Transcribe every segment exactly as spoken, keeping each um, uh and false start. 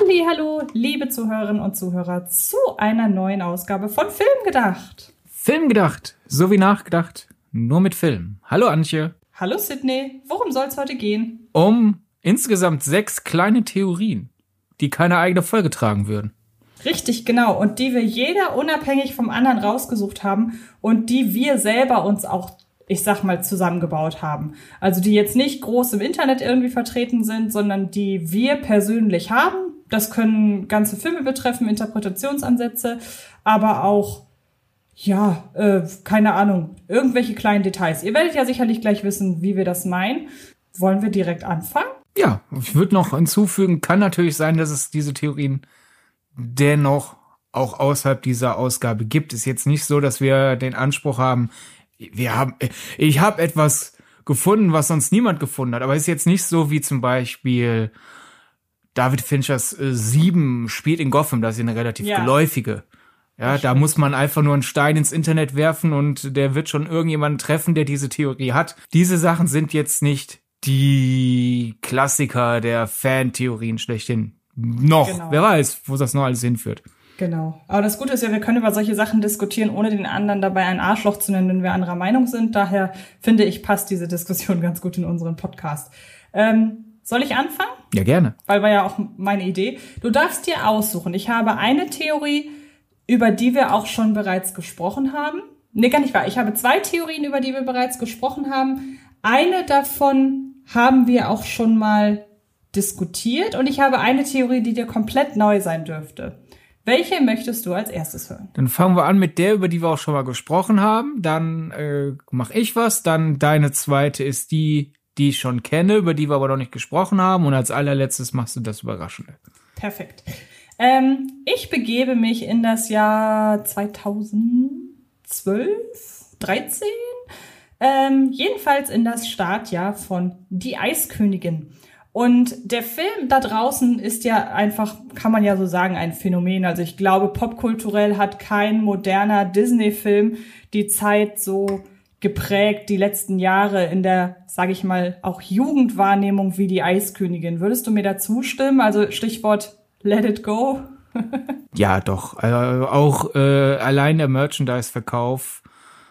Hallihallo, liebe Zuhörerinnen und Zuhörer, zu einer neuen Ausgabe von Film gedacht. Film gedacht, so wie nachgedacht, nur mit Film. Hallo Antje. Hallo Sydney, worum soll es heute gehen? Um insgesamt sechs kleine Theorien, die keine eigene Folge tragen würden. Richtig, genau. Und die wir jeder unabhängig vom anderen rausgesucht haben und die wir selber uns auch, ich sag mal, zusammengebaut haben. Also die jetzt nicht groß im Internet irgendwie vertreten sind, sondern die wir persönlich haben. Das können ganze Filme betreffen, Interpretationsansätze, aber auch, ja, äh, keine Ahnung, irgendwelche kleinen Details. Ihr werdet ja sicherlich gleich wissen, wie wir das meinen. Wollen wir direkt anfangen? Ja, ich würde noch hinzufügen, kann natürlich sein, dass es diese Theorien dennoch auch außerhalb dieser Ausgabe gibt. Ist jetzt nicht so, dass wir den Anspruch haben, wir haben, ich habe etwas gefunden, was sonst niemand gefunden hat. Aber ist jetzt nicht so wie zum Beispiel David Finchers äh, Sieben spielt in Gotham. Das ist eine relativ ja. geläufige. Ja, da muss man einfach nur einen Stein ins Internet werfen und der wird schon irgendjemanden treffen, der diese Theorie hat. Diese Sachen sind jetzt nicht die Klassiker der Fan-Theorien schlechthin. Noch. Genau. Wer weiß, wo das noch alles hinführt. Genau. Aber das Gute ist ja, wir können über solche Sachen diskutieren, ohne den anderen dabei ein Arschloch zu nennen, wenn wir anderer Meinung sind. Daher finde ich, passt diese Diskussion ganz gut in unseren Podcast. Ähm, soll ich anfangen? Ja, gerne. Weil war ja auch meine Idee. Du darfst dir aussuchen. Ich habe eine Theorie, über die wir auch schon bereits gesprochen haben. Nee, gar nicht wahr. Ich habe zwei Theorien, über die wir bereits gesprochen haben. Eine davon haben wir auch schon mal diskutiert. Und ich habe eine Theorie, die dir komplett neu sein dürfte. Welche möchtest du als erstes hören? Dann fangen wir an mit der, über die wir auch schon mal gesprochen haben. Dann äh, mache ich was. Dann deine zweite ist die, die ich schon kenne, über die wir aber noch nicht gesprochen haben. Und als allerletztes machst du das Überraschende. Perfekt. Ähm, ich begebe mich in das Jahr zweitausendzwölf, dreizehn. Ähm, jedenfalls in das Startjahr von Die Eiskönigin. Und der Film da draußen ist ja einfach, kann man ja so sagen, ein Phänomen. Also ich glaube, popkulturell hat kein moderner Disney-Film die Zeit so geprägt, die letzten Jahre in der, sage ich mal, auch Jugendwahrnehmung wie Die Eiskönigin. Würdest du mir da zustimmen? Also Stichwort Let It Go. Ja, doch. Äh, auch äh, allein der Merchandise-Verkauf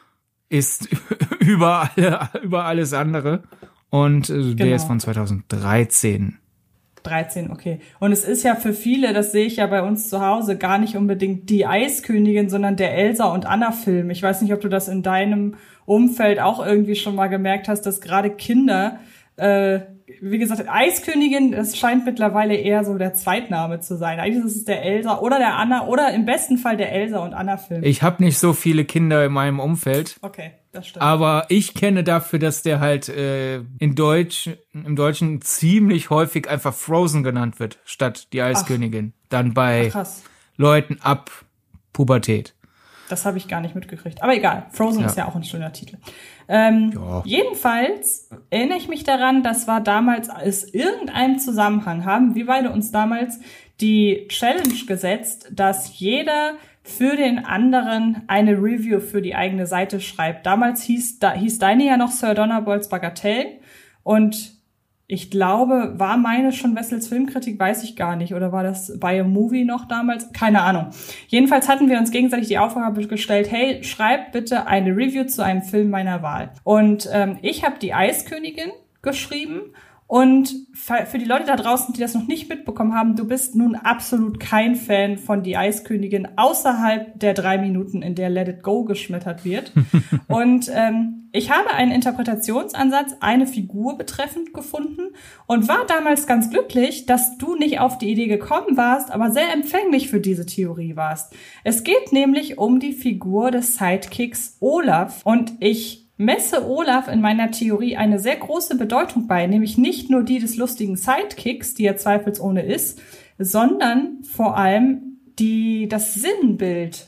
ist über, alle, über alles andere. Und äh, genau. Der ist von zweitausenddreizehn. dreizehn, okay. Und es ist ja für viele, das sehe ich ja bei uns zu Hause, gar nicht unbedingt Die Eiskönigin, sondern der Elsa und Anna-Film. Ich weiß nicht, ob du das in deinem Umfeld auch irgendwie schon mal gemerkt hast, dass gerade Kinder, äh, wie gesagt, Eiskönigin, das scheint mittlerweile eher so der Zweitname zu sein. Eigentlich ist es der Elsa oder der Anna oder im besten Fall der Elsa und Anna-Film. Ich habe nicht so viele Kinder in meinem Umfeld. Okay, das stimmt. Aber ich kenne dafür, dass der halt äh, in Deutsch, im Deutschen ziemlich häufig einfach Frozen genannt wird, statt Die Eiskönigin. Ach. Dann bei Ach, Leuten ab Pubertät. Das habe ich gar nicht mitgekriegt. Aber egal, Frozen ja. ist ja auch ein schöner Titel. Ähm, ja. Jedenfalls erinnere ich mich daran, das war damals aus irgendeinem Zusammenhang, haben wir beide uns damals die Challenge gesetzt, dass jeder für den anderen eine Review für die eigene Seite schreibt. Damals hieß, da, hieß deine ja noch Sir Donnerbolts Bagatelle und ich glaube, war meine schon Wessels Filmkritik, weiß ich gar nicht. Oder war das bei a Movie noch damals? Keine Ahnung. Jedenfalls hatten wir uns gegenseitig die Aufgabe gestellt, hey, schreib bitte eine Review zu einem Film meiner Wahl. Und ähm, ich habe Die Eiskönigin geschrieben. Und für die Leute da draußen, die das noch nicht mitbekommen haben, du bist nun absolut kein Fan von Die Eiskönigin außerhalb der drei Minuten, in der Let It Go geschmettert wird. Und ähm, ich habe einen Interpretationsansatz, eine Figur betreffend gefunden und war damals ganz glücklich, dass du nicht auf die Idee gekommen warst, aber sehr empfänglich für diese Theorie warst. Es geht nämlich um die Figur des Sidekicks Olaf und ich messe Olaf in meiner Theorie eine sehr große Bedeutung bei, nämlich nicht nur die des lustigen Sidekicks, die er zweifelsohne ist, sondern vor allem die, das Sinnbild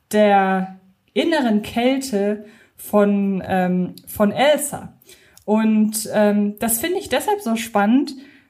der inneren Kälte von, ähm, von Elsa. Und ähm, das finde ich deshalb so spannend,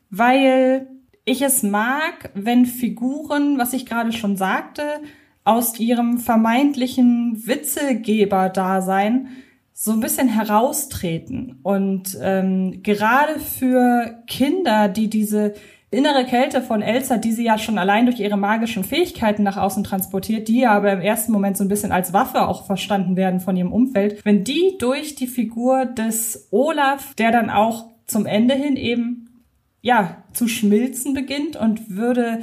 weil ich es mag, wenn Figuren, was ich gerade schon sagte, aus ihrem vermeintlichen Witzegeber-Dasein so ein bisschen heraustreten. Und ähm, gerade für Kinder, die diese innere Kälte von Elsa, die sie ja schon allein durch ihre magischen Fähigkeiten nach außen transportiert, die ja aber im ersten Moment so ein bisschen als Waffe auch verstanden werden von ihrem Umfeld, wenn die durch die Figur des Olaf, der dann auch zum Ende hin eben, ja, zu schmilzen beginnt und würde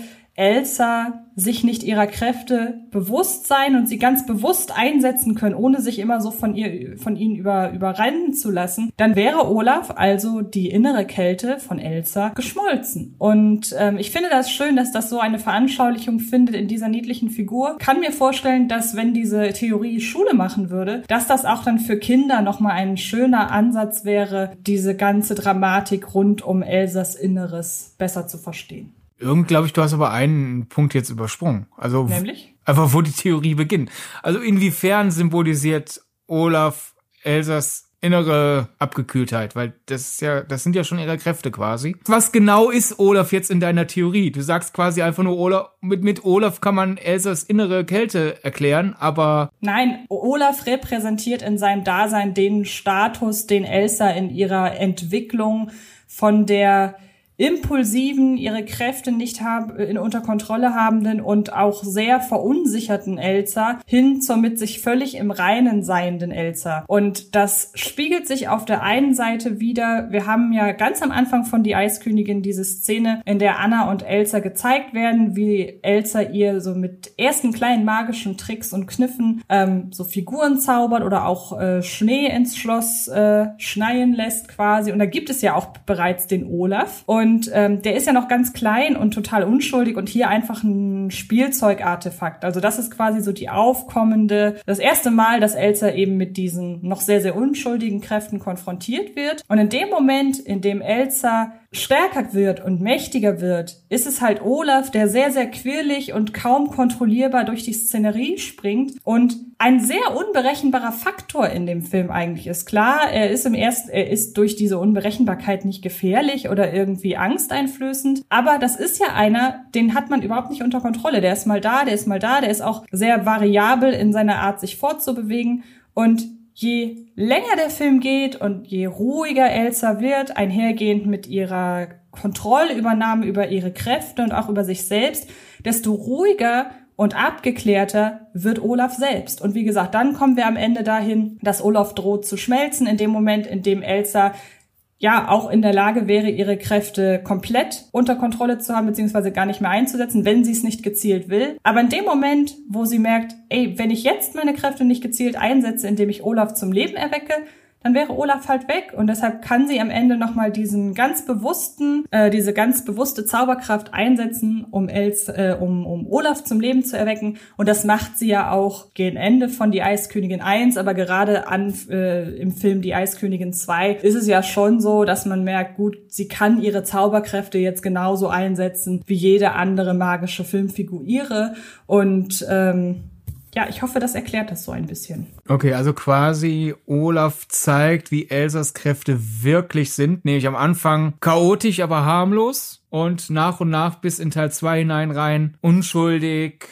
Elsa sich nicht ihrer Kräfte bewusst sein und sie ganz bewusst einsetzen können, ohne sich immer so von ihr, von ihnen über, überrennen zu lassen, dann wäre Olaf, also die innere Kälte von Elsa, geschmolzen. Und ähm, ich finde das schön, dass das so eine Veranschaulichung findet in dieser niedlichen Figur. Kann mir vorstellen, dass wenn diese Theorie Schule machen würde, dass das auch dann für Kinder nochmal ein schöner Ansatz wäre, diese ganze Dramatik rund um Elsas Inneres besser zu verstehen. Irgend, glaube ich, du hast aber einen Punkt jetzt übersprungen. Also nämlich? Einfach, wo die Theorie beginnt. Also inwiefern symbolisiert Olaf Elsas innere Abgekühltheit? Weil das ist ja, das sind ja schon ihre Kräfte quasi. Was genau ist Olaf jetzt in deiner Theorie? Du sagst quasi einfach nur, Olaf, mit, mit Olaf kann man Elsas innere Kälte erklären, aber... Nein, Olaf repräsentiert in seinem Dasein den Status, den Elsa in ihrer Entwicklung von der impulsiven, ihre Kräfte nicht haben, in unter Kontrolle habenden und auch sehr verunsicherten Elsa hin zur mit sich völlig im Reinen seienden Elsa. Und das spiegelt sich auf der einen Seite wieder, wir haben ja ganz am Anfang von Die Eiskönigin diese Szene, in der Anna und Elsa gezeigt werden, wie Elsa ihr so mit ersten kleinen magischen Tricks und Kniffen ähm, so Figuren zaubert oder auch äh, Schnee ins Schloss äh, schneien lässt quasi. Und da gibt es ja auch bereits den Olaf. Und Und ähm, der ist ja noch ganz klein und total unschuldig und hier einfach ein Spielzeugartefakt. Also das ist quasi so die aufkommende, das erste Mal, dass Elsa eben mit diesen noch sehr, sehr unschuldigen Kräften konfrontiert wird. Und in dem Moment, in dem Elsa stärker wird und mächtiger wird, ist es halt Olaf, der sehr, sehr quirlig und kaum kontrollierbar durch die Szenerie springt und ein sehr unberechenbarer Faktor in dem Film eigentlich ist. Klar, er ist im ersten, er ist durch diese Unberechenbarkeit nicht gefährlich oder irgendwie angsteinflößend, aber das ist ja einer, den hat man überhaupt nicht unter Kontrolle. Der ist mal da, der ist mal da, der ist auch sehr variabel in seiner Art, sich fortzubewegen. Und je länger der Film geht und je ruhiger Elsa wird, einhergehend mit ihrer Kontrollübernahme über ihre Kräfte und auch über sich selbst, desto ruhiger und abgeklärter wird Olaf selbst. Und wie gesagt, dann kommen wir am Ende dahin, dass Olaf droht zu schmelzen, in dem Moment, in dem Elsa ja auch in der Lage wäre, ihre Kräfte komplett unter Kontrolle zu haben, beziehungsweise gar nicht mehr einzusetzen, wenn sie es nicht gezielt will. Aber in dem Moment, wo sie merkt, ey, wenn ich jetzt meine Kräfte nicht gezielt einsetze, indem ich Olaf zum Leben erwecke, dann wäre Olaf halt weg. Und deshalb kann sie am Ende nochmal diesen ganz bewussten, äh, diese ganz bewusste Zauberkraft einsetzen, um, Els, äh, um, um Olaf zum Leben zu erwecken. Und das macht sie ja auch gegen Ende von Die Eiskönigin eins, aber gerade an äh, im Film Die Eiskönigin zwei ist es ja schon so, dass man merkt, gut, sie kann ihre Zauberkräfte jetzt genauso einsetzen, wie jede andere magische Filmfigur ihre. Und ähm, ja, ich hoffe, das erklärt das so ein bisschen. Okay, also quasi Olaf zeigt, wie Elsas Kräfte wirklich sind. Nämlich am Anfang chaotisch, aber harmlos. Und nach und nach bis in Teil zwei hinein rein unschuldig,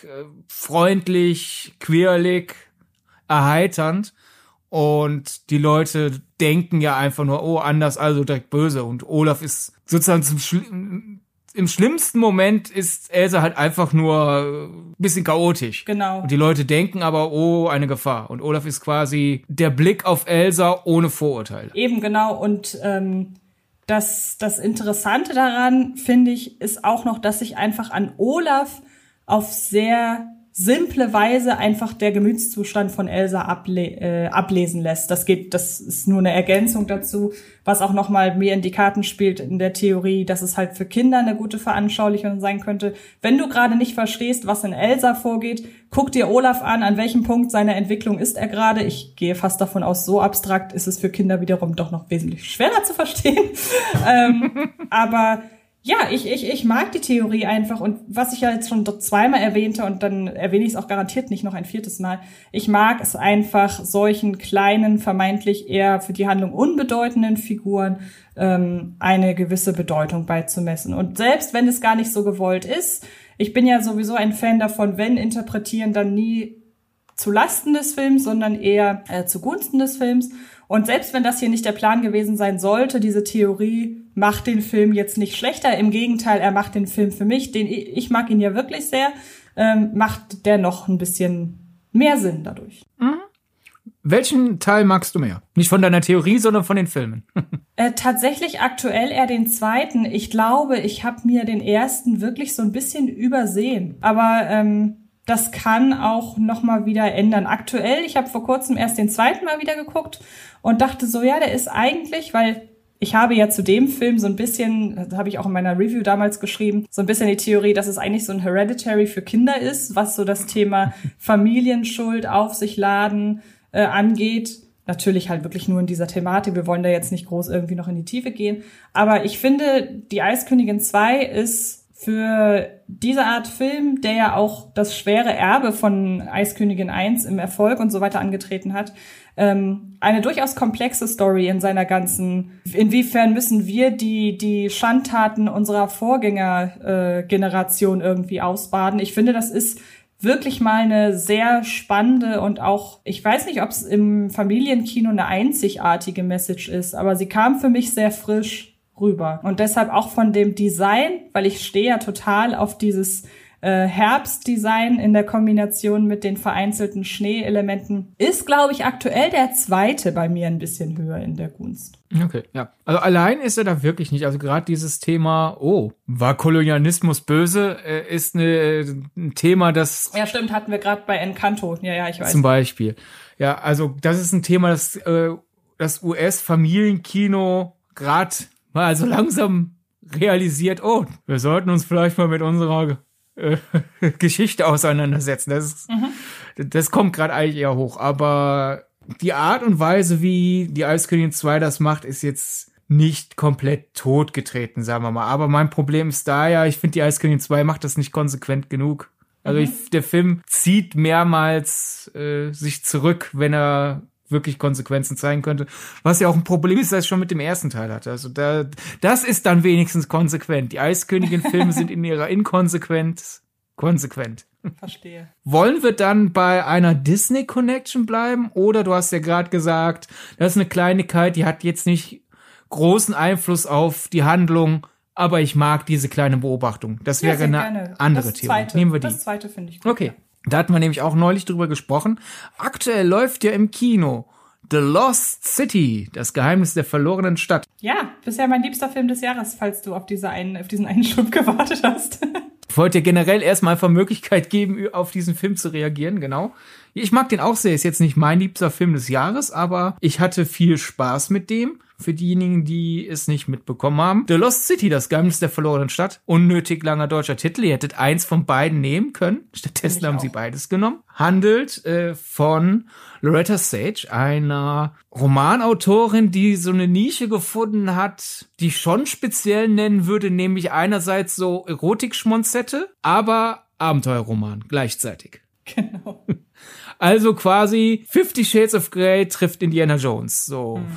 freundlich, quirlig, erheiternd. Und die Leute denken ja einfach nur, oh, anders, also direkt böse. Und Olaf ist sozusagen zum Schli- im schlimmsten Moment ist Elsa halt einfach nur ein bisschen chaotisch. Genau. Und die Leute denken aber, oh, eine Gefahr. Und Olaf ist quasi der Blick auf Elsa ohne Vorurteile. Eben, genau. Und ähm, das, das Interessante daran, finde ich, ist auch noch, dass sich einfach an Olaf auf sehr simple Weise einfach der Gemütszustand von Elsa able- äh, ablesen lässt. Das geht, das ist nur eine Ergänzung dazu, was auch nochmal mehr in die Karten spielt in der Theorie, dass es halt für Kinder eine gute Veranschaulichung sein könnte. Wenn du gerade nicht verstehst, was in Elsa vorgeht, guck dir Olaf an, an welchem Punkt seiner Entwicklung ist er gerade. Ich gehe fast davon aus, so abstrakt ist es für Kinder wiederum doch noch wesentlich schwerer zu verstehen. ähm, aber Ja, ich, ich, ich mag die Theorie einfach und was ich ja jetzt schon zweimal erwähnte und dann erwähne ich es auch garantiert nicht noch ein viertes Mal. Ich mag es einfach, solchen kleinen, vermeintlich eher für die Handlung unbedeutenden Figuren ähm, eine gewisse Bedeutung beizumessen. Und selbst wenn es gar nicht so gewollt ist, ich bin ja sowieso ein Fan davon, wenn interpretieren, dann nie zu Lasten des Films, sondern eher äh, zugunsten des Films. Und selbst wenn das hier nicht der Plan gewesen sein sollte, diese Theorie macht den Film jetzt nicht schlechter. Im Gegenteil, er macht den Film für mich, den ich mag ihn ja wirklich sehr, ähm, macht der noch ein bisschen mehr Sinn dadurch. Mhm. Welchen Teil magst du mehr? Nicht von deiner Theorie, sondern von den Filmen. äh, tatsächlich aktuell eher den zweiten. Ich glaube, ich habe mir den ersten wirklich so ein bisschen übersehen. Aber ähm, das kann auch noch mal wieder ändern. Aktuell, ich habe vor kurzem erst den zweiten Mal wieder geguckt und dachte so, ja, der ist eigentlich, weil ich habe ja zu dem Film so ein bisschen, das habe ich auch in meiner Review damals geschrieben, so ein bisschen die Theorie, dass es eigentlich so ein Hereditary für Kinder ist, was so das Thema Familienschuld auf sich laden äh, angeht. Natürlich halt wirklich nur in dieser Thematik. Wir wollen da jetzt nicht groß irgendwie noch in die Tiefe gehen. Aber ich finde, die Eiskönigin zwei ist für diese Art Film, der ja auch das schwere Erbe von Eiskönigin eins im Erfolg und so weiter angetreten hat, ähm, eine durchaus komplexe Story in seiner ganzen, inwiefern müssen wir die die Schandtaten unserer Vorgängergeneration äh, irgendwie ausbaden. Ich finde, das ist wirklich mal eine sehr spannende und auch, ich weiß nicht, ob es im Familienkino eine einzigartige Message ist, aber sie kam für mich sehr frisch rüber. Und deshalb auch von dem Design, weil ich stehe ja total auf dieses äh, Herbstdesign in der Kombination mit den vereinzelten Schneeelementen, ist, glaube ich, aktuell der zweite bei mir ein bisschen höher in der Gunst. Okay, ja. Also allein ist er da wirklich nicht. Also gerade dieses Thema, oh, war Kolonialismus böse, äh, ist eine, ein Thema, das... Ja, stimmt, hatten wir gerade bei Encanto. Ja, ja, ich weiß. Zum Beispiel. Ja, also das ist ein Thema, das äh, das U S-Familienkino gerade mal so langsam realisiert, oh, wir sollten uns vielleicht mal mit unserer äh, Geschichte auseinandersetzen. Das, ist, mhm. das kommt gerade eigentlich eher hoch. Aber die Art und Weise, wie die Eiskönigin zwei das macht, ist jetzt nicht komplett totgetreten, sagen wir mal. Aber mein Problem ist da ja, ich finde, die Eiskönigin zwei macht das nicht konsequent genug. Also mhm. ich, der Film zieht mehrmals äh, sich zurück, wenn er wirklich Konsequenzen zeigen könnte. Was ja auch ein Problem ist, das es schon mit dem ersten Teil hatte. Also da, das ist dann wenigstens konsequent. Die Eiskönigin-Filme sind in ihrer Inkonsequenz konsequent. Verstehe. Wollen wir dann bei einer Disney-Connection bleiben? Oder du hast ja gerade gesagt, das ist eine Kleinigkeit, die hat jetzt nicht großen Einfluss auf die Handlung, aber ich mag diese kleine Beobachtung. Das wäre ja, eine gerne. andere das Theorie. Zweite, Nehmen wir die. Das zweite finde ich gut. Okay. Da hatten wir nämlich auch neulich drüber gesprochen. Aktuell läuft ja im Kino The Lost City, das Geheimnis der verlorenen Stadt. Ja, bisher mein liebster Film des Jahres, falls du auf, diese einen, auf diesen einen Schub gewartet hast. Ich wollte dir generell erstmal einfach Möglichkeit geben, auf diesen Film zu reagieren, genau. Ich mag den auch sehr, ist jetzt nicht mein liebster Film des Jahres, aber ich hatte viel Spaß mit dem. Für diejenigen, die es nicht mitbekommen haben. The Lost City, das Geheimnis der verlorenen Stadt. Unnötig langer deutscher Titel. Ihr hättet eins von beiden nehmen können. Stattdessen haben auch. sie beides genommen. Handelt äh, von Loretta Sage, einer Romanautorin, die so eine Nische gefunden hat, die ich schon speziell nennen würde, nämlich einerseits so Erotik-Schmonzette, aber Abenteuerroman gleichzeitig. Genau. Also quasi Fifty Shades of Grey trifft Indiana Jones. So. Mhm.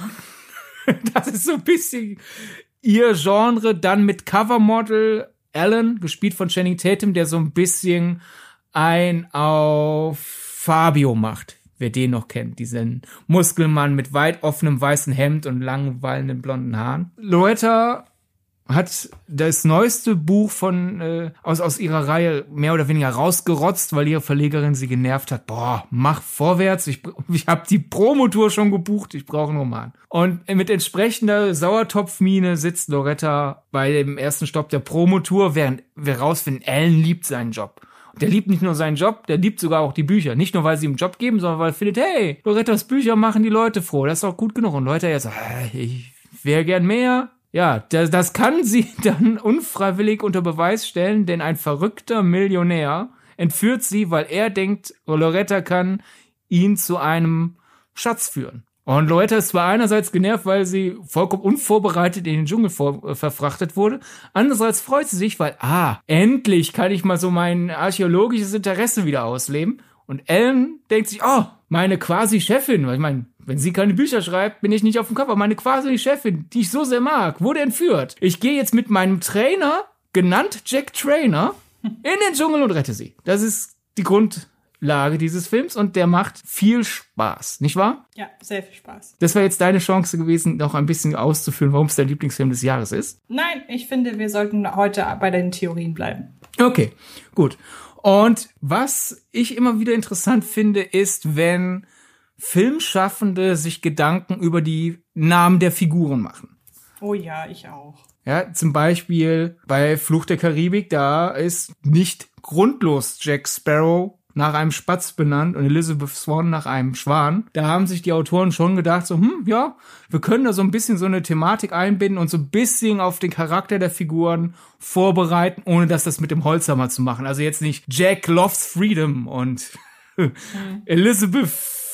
Das ist so ein bisschen ihr Genre, dann mit Covermodel Alan, gespielt von Channing Tatum, der so ein bisschen ein auf Fabio macht, wer den noch kennt, diesen Muskelmann mit weit offenem weißen Hemd und langen, wallenden blonden Haaren. Loretta hat das neueste Buch von äh, aus aus ihrer Reihe mehr oder weniger rausgerotzt, weil ihre Verlegerin sie genervt hat. Boah, mach vorwärts, ich, ich habe die Promotour schon gebucht, ich brauche einen Roman. Und mit entsprechender Sauertopfmine sitzt Loretta bei dem ersten Stopp der Promotour, während wir rausfinden, Alan liebt seinen Job. Und der liebt nicht nur seinen Job, der liebt sogar auch die Bücher. Nicht nur, weil sie ihm einen Job geben, sondern weil er findet, hey, Lorettas Bücher machen die Leute froh, das ist auch gut genug. Und Loretta jetzt so, ich wäre gern mehr. Ja, das, das kann sie dann unfreiwillig unter Beweis stellen, denn ein verrückter Millionär entführt sie, weil er denkt, Loretta kann ihn zu einem Schatz führen. Und Loretta ist zwar einerseits genervt, weil sie vollkommen unvorbereitet in den Dschungel vor, äh, verfrachtet wurde, andererseits freut sie sich, weil, ah, endlich kann ich mal so mein archäologisches Interesse wieder ausleben. Und Alan denkt sich, oh, meine quasi Chefin, weil ich meine, wenn sie keine Bücher schreibt, bin ich nicht auf dem Cover. Meine quasi Chefin, die ich so sehr mag, wurde entführt. Ich gehe jetzt mit meinem Trainer, genannt Jack Trainer, in den Dschungel und rette sie. Das ist die Grund Lage dieses Films und der macht viel Spaß, nicht wahr? Ja, sehr viel Spaß. Das wäre jetzt deine Chance gewesen, noch ein bisschen auszuführen, warum es dein Lieblingsfilm des Jahres ist. Nein, ich finde, wir sollten heute bei den Theorien bleiben. Okay, gut. Und was ich immer wieder interessant finde, ist, wenn Filmschaffende sich Gedanken über die Namen der Figuren machen. Oh ja, ich auch. Ja, zum Beispiel bei Fluch der Karibik, da ist nicht grundlos Jack Sparrow nach einem Spatz benannt und Elizabeth Swann nach einem Schwan. Da haben sich die Autoren schon gedacht, so, hm, ja, wir können da so ein bisschen so eine Thematik einbinden und so ein bisschen auf den Charakter der Figuren vorbereiten, ohne dass das mit dem Holzhammer zu machen. Also jetzt nicht Jack loves freedom und mhm. Elizabeth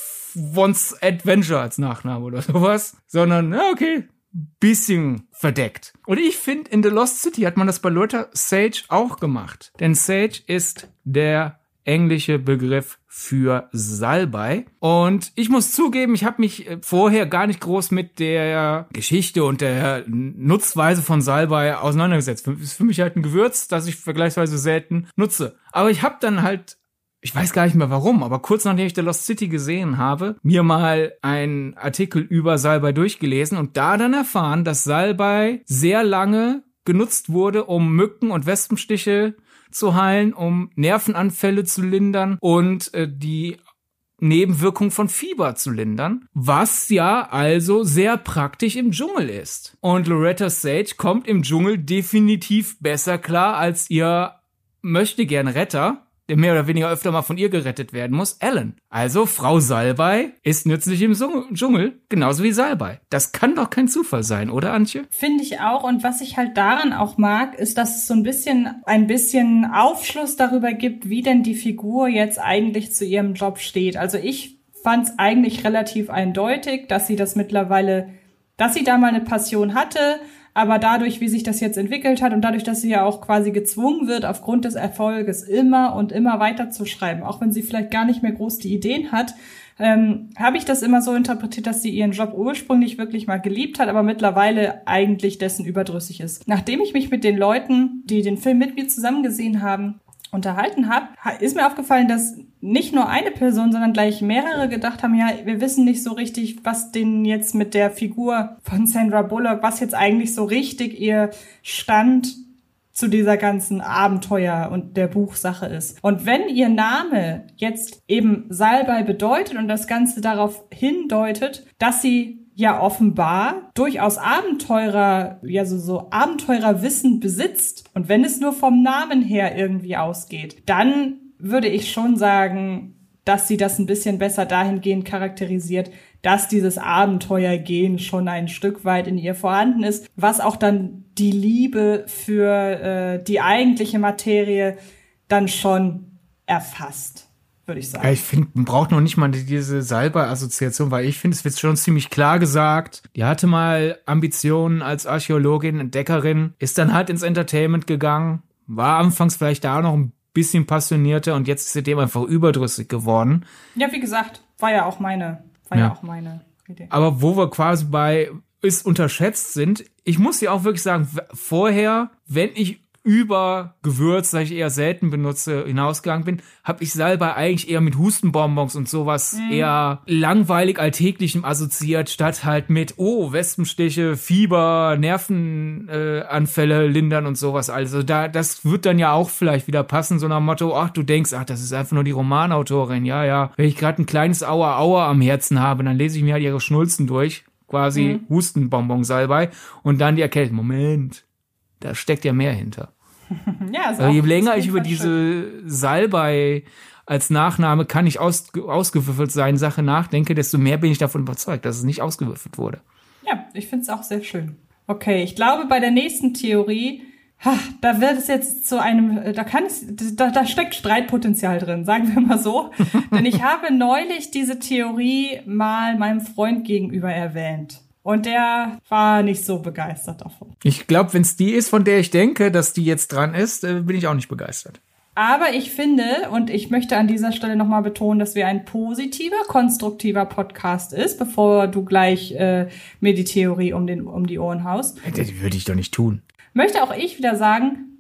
wants adventure als Nachname oder sowas, sondern, ja, okay, bisschen verdeckt. Und ich finde, in The Lost City hat man das bei Lothar Sage auch gemacht. Denn Sage ist der englische Begriff für Salbei. Und ich muss zugeben, ich habe mich vorher gar nicht groß mit der Geschichte und der Nutzweise von Salbei auseinandergesetzt. Das ist für mich halt ein Gewürz, das ich vergleichsweise selten nutze. Aber ich habe dann halt, ich weiß gar nicht mehr warum, aber kurz nachdem ich The Lost City gesehen habe, mir mal einen Artikel über Salbei durchgelesen und da dann erfahren, dass Salbei sehr lange genutzt wurde, um Mücken- und Wespenstiche zu heilen, um Nervenanfälle zu lindern und äh, die Nebenwirkung von Fieber zu lindern, was ja also sehr praktisch im Dschungel ist. Und Loretta Sage kommt im Dschungel definitiv besser klar als ihr Möchtegern-Retter, der mehr oder weniger öfter mal von ihr gerettet werden muss, Alan. Also Frau Salbei ist nützlich im Dschungel, genauso wie Salbei. Das kann doch kein Zufall sein, oder Antje? Finde ich auch. Und was ich halt daran auch mag, ist, dass es so ein bisschen, ein bisschen Aufschluss darüber gibt, wie denn die Figur jetzt eigentlich zu ihrem Job steht. Also ich fand es eigentlich relativ eindeutig, dass sie das mittlerweile, dass sie da mal eine Passion hatte, aber dadurch, wie sich das jetzt entwickelt hat und dadurch, dass sie ja auch quasi gezwungen wird, aufgrund des Erfolges immer und immer weiter zu schreiben, auch wenn sie vielleicht gar nicht mehr groß die Ideen hat, ähm, habe ich das immer so interpretiert, dass sie ihren Job ursprünglich wirklich mal geliebt hat, aber mittlerweile eigentlich dessen überdrüssig ist. Nachdem ich mich mit den Leuten, die den Film mit mir zusammen gesehen haben, unterhalten habe, ist mir aufgefallen, dass nicht nur eine Person, sondern gleich mehrere gedacht haben, ja, wir wissen nicht so richtig, was denn jetzt mit der Figur von Sandra Bullock, was jetzt eigentlich so richtig ihr Stand zu dieser ganzen Abenteuer und der Buchsache ist. Und wenn ihr Name jetzt eben Salbei bedeutet und das Ganze darauf hindeutet, dass sie ja offenbar durchaus Abenteurer, ja so, so Abenteurerwissen besitzt. Und wenn es nur vom Namen her irgendwie ausgeht, dann würde ich schon sagen, dass sie das ein bisschen besser dahingehend charakterisiert, dass dieses Abenteuergehen schon ein Stück weit in ihr vorhanden ist, was auch dann die Liebe für äh, die eigentliche Materie dann schon erfasst. Würde ich sagen. Ja, ich finde, man braucht noch nicht mal diese Salbei-Assoziation, weil ich finde, es wird schon ziemlich klar gesagt. Die hatte mal Ambitionen als Archäologin, Entdeckerin, ist dann halt ins Entertainment gegangen, war anfangs vielleicht da noch ein bisschen passionierter und jetzt ist sie dem einfach überdrüssig geworden. Ja, wie gesagt, war ja auch meine, war ja, ja auch meine Idee. Aber wo wir quasi bei ist unterschätzt sind, ich muss ja auch wirklich sagen, vorher, wenn ich über Gewürz, das ich eher selten benutze, hinausgegangen bin, habe ich Salbei eigentlich eher mit Hustenbonbons und sowas mm. eher langweilig Alltäglichem assoziiert, statt halt mit, oh, Wespenstiche, Fieber, Nervenanfälle äh, lindern und sowas. Also da, das wird dann ja auch vielleicht wieder passen, so nach dem Motto, ach, du denkst, ach, das ist einfach nur die Romanautorin, ja, ja. Wenn ich gerade ein kleines Aua Aua am Herzen habe, dann lese ich mir halt ihre Schnulzen durch, quasi mm. Hustenbonbon Salbei und dann die Erkältung. Moment, da steckt ja mehr hinter. Ja, ist also je länger ich über diese Salbei als Nachname kann nicht aus, ausgewürfelt sein Sache nachdenke, desto mehr bin ich davon überzeugt, dass es nicht ausgewürfelt wurde. Ja, ich finde es auch sehr schön. Okay, ich glaube, bei der nächsten Theorie, ha, da wird es jetzt zu einem, da kann es, da, da steckt Streitpotenzial drin, sagen wir mal so. Denn ich habe neulich diese Theorie mal meinem Freund gegenüber erwähnt. Und der war nicht so begeistert davon. Ich glaube, wenn es die ist, von der ich denke, dass die jetzt dran ist, bin ich auch nicht begeistert. Aber ich finde, und ich möchte an dieser Stelle nochmal betonen, dass wir ein positiver, konstruktiver Podcast ist, bevor du gleich äh, mir die Theorie um, den, um die Ohren haust. Das würde ich doch nicht tun. Möchte auch ich wieder sagen,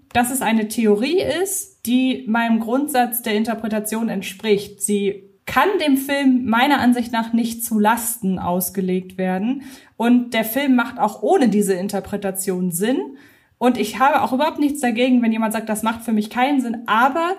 dass es eine Theorie ist, die meinem Grundsatz der Interpretation entspricht. Sie kann dem Film meiner Ansicht nach nicht zu Lasten ausgelegt werden. Und der Film macht auch ohne diese Interpretation Sinn. Und ich habe auch überhaupt nichts dagegen, wenn jemand sagt, das macht für mich keinen Sinn. Aber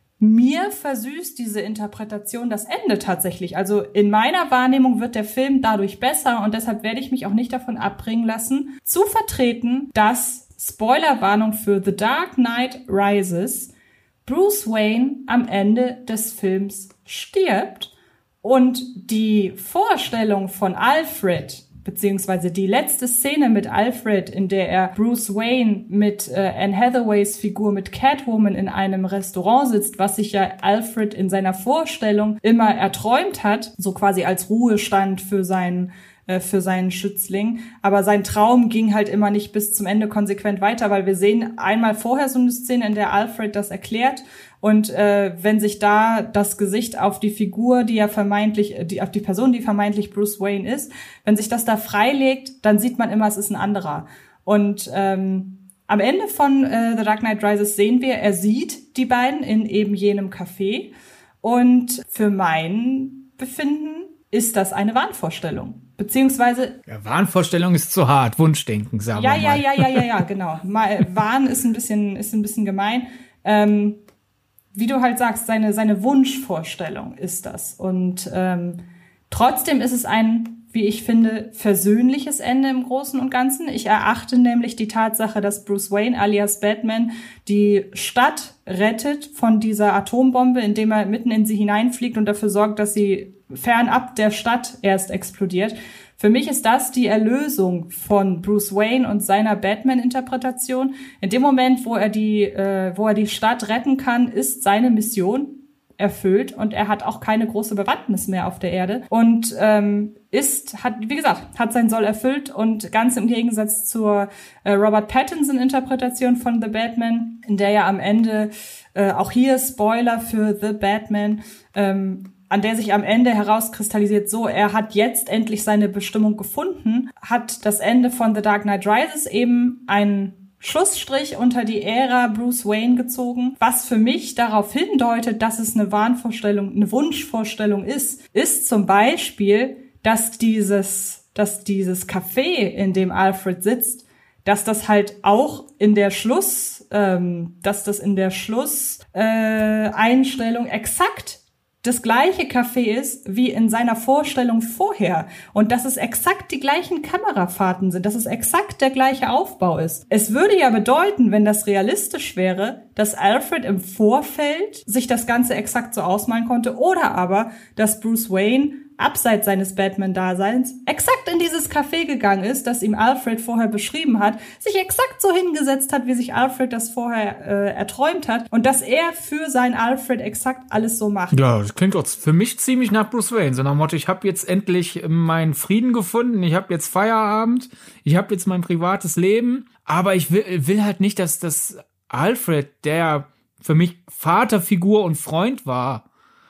mir versüßt diese Interpretation das Ende tatsächlich. Also in meiner Wahrnehmung wird der Film dadurch besser. Und deshalb werde ich mich auch nicht davon abbringen lassen, zu vertreten, dass, Spoilerwarnung für The Dark Knight Rises, Bruce Wayne am Ende des Films stirbt und die Vorstellung von Alfred, beziehungsweise die letzte Szene mit Alfred, in der er Bruce Wayne mit äh, Anne Hathaways Figur, mit Catwoman in einem Restaurant sitzt, was sich ja Alfred in seiner Vorstellung immer erträumt hat, so quasi als Ruhestand für seinen für seinen Schützling. Aber sein Traum ging halt immer nicht bis zum Ende konsequent weiter, weil wir sehen einmal vorher so eine Szene, in der Alfred das erklärt. Und äh, wenn sich da das Gesicht auf die Figur, die ja vermeintlich, die auf die Person, die vermeintlich Bruce Wayne ist, wenn sich das da freilegt, dann sieht man immer, es ist ein anderer. Und ähm, am Ende von äh, The Dark Knight Rises sehen wir, er sieht die beiden in eben jenem Café. Und für mein Befinden ist das eine Wahnvorstellung. Beziehungsweise... Ja, Wahnvorstellung ist zu hart, Wunschdenken, sagen ja, wir mal. Ja, ja, ja, ja, ja, genau. Mal, Wahn ist ein bisschen, ist ein bisschen gemein. Ähm, wie du halt sagst, seine, seine Wunschvorstellung ist das. Und ähm, trotzdem ist es ein, wie ich finde, versöhnliches Ende im Großen und Ganzen. Ich erachte nämlich die Tatsache, dass Bruce Wayne alias Batman die Stadt rettet von dieser Atombombe, indem er mitten in sie hineinfliegt und dafür sorgt, dass sie fernab der Stadt erst explodiert. Für mich ist das die Erlösung von Bruce Wayne und seiner Batman-Interpretation. In dem Moment, wo er die, äh, wo er die Stadt retten kann, ist seine Mission erfüllt und er hat auch keine große Bewandtnis mehr auf der Erde und ähm, ist, hat, wie gesagt, hat sein Soll erfüllt und ganz im Gegensatz zur äh, Robert Pattinson-Interpretation von The Batman, in der ja am Ende, äh, auch hier Spoiler für The Batman, ähm, an der sich am Ende herauskristallisiert, so, er hat jetzt endlich seine Bestimmung gefunden, hat das Ende von The Dark Knight Rises eben einen Schlussstrich unter die Ära Bruce Wayne gezogen. Was für mich darauf hindeutet, dass es eine Wahnvorstellung, eine Wunschvorstellung ist, ist zum Beispiel, dass dieses, dass dieses Café, in dem Alfred sitzt, dass das halt auch in der Schluss, ähm, dass das in der Schlusseinstellung äh, exakt das gleiche Café ist wie in seiner Vorstellung vorher und dass es exakt die gleichen Kamerafahrten sind, dass es exakt der gleiche Aufbau ist. Es würde ja bedeuten, wenn das realistisch wäre, dass Alfred im Vorfeld sich das Ganze exakt so ausmalen konnte oder aber, dass Bruce Wayne abseits seines Batman-Daseins exakt in dieses Café gegangen ist, das ihm Alfred vorher beschrieben hat, sich exakt so hingesetzt hat, wie sich Alfred das vorher äh, erträumt hat und dass er für sein Alfred exakt alles so macht. Ja, das klingt auch für mich ziemlich nach Bruce Wayne, so nach dem Motto, ich habe jetzt endlich meinen Frieden gefunden, ich habe jetzt Feierabend, ich habe jetzt mein privates Leben, aber ich will, will halt nicht, dass das Alfred, der für mich Vaterfigur und Freund war,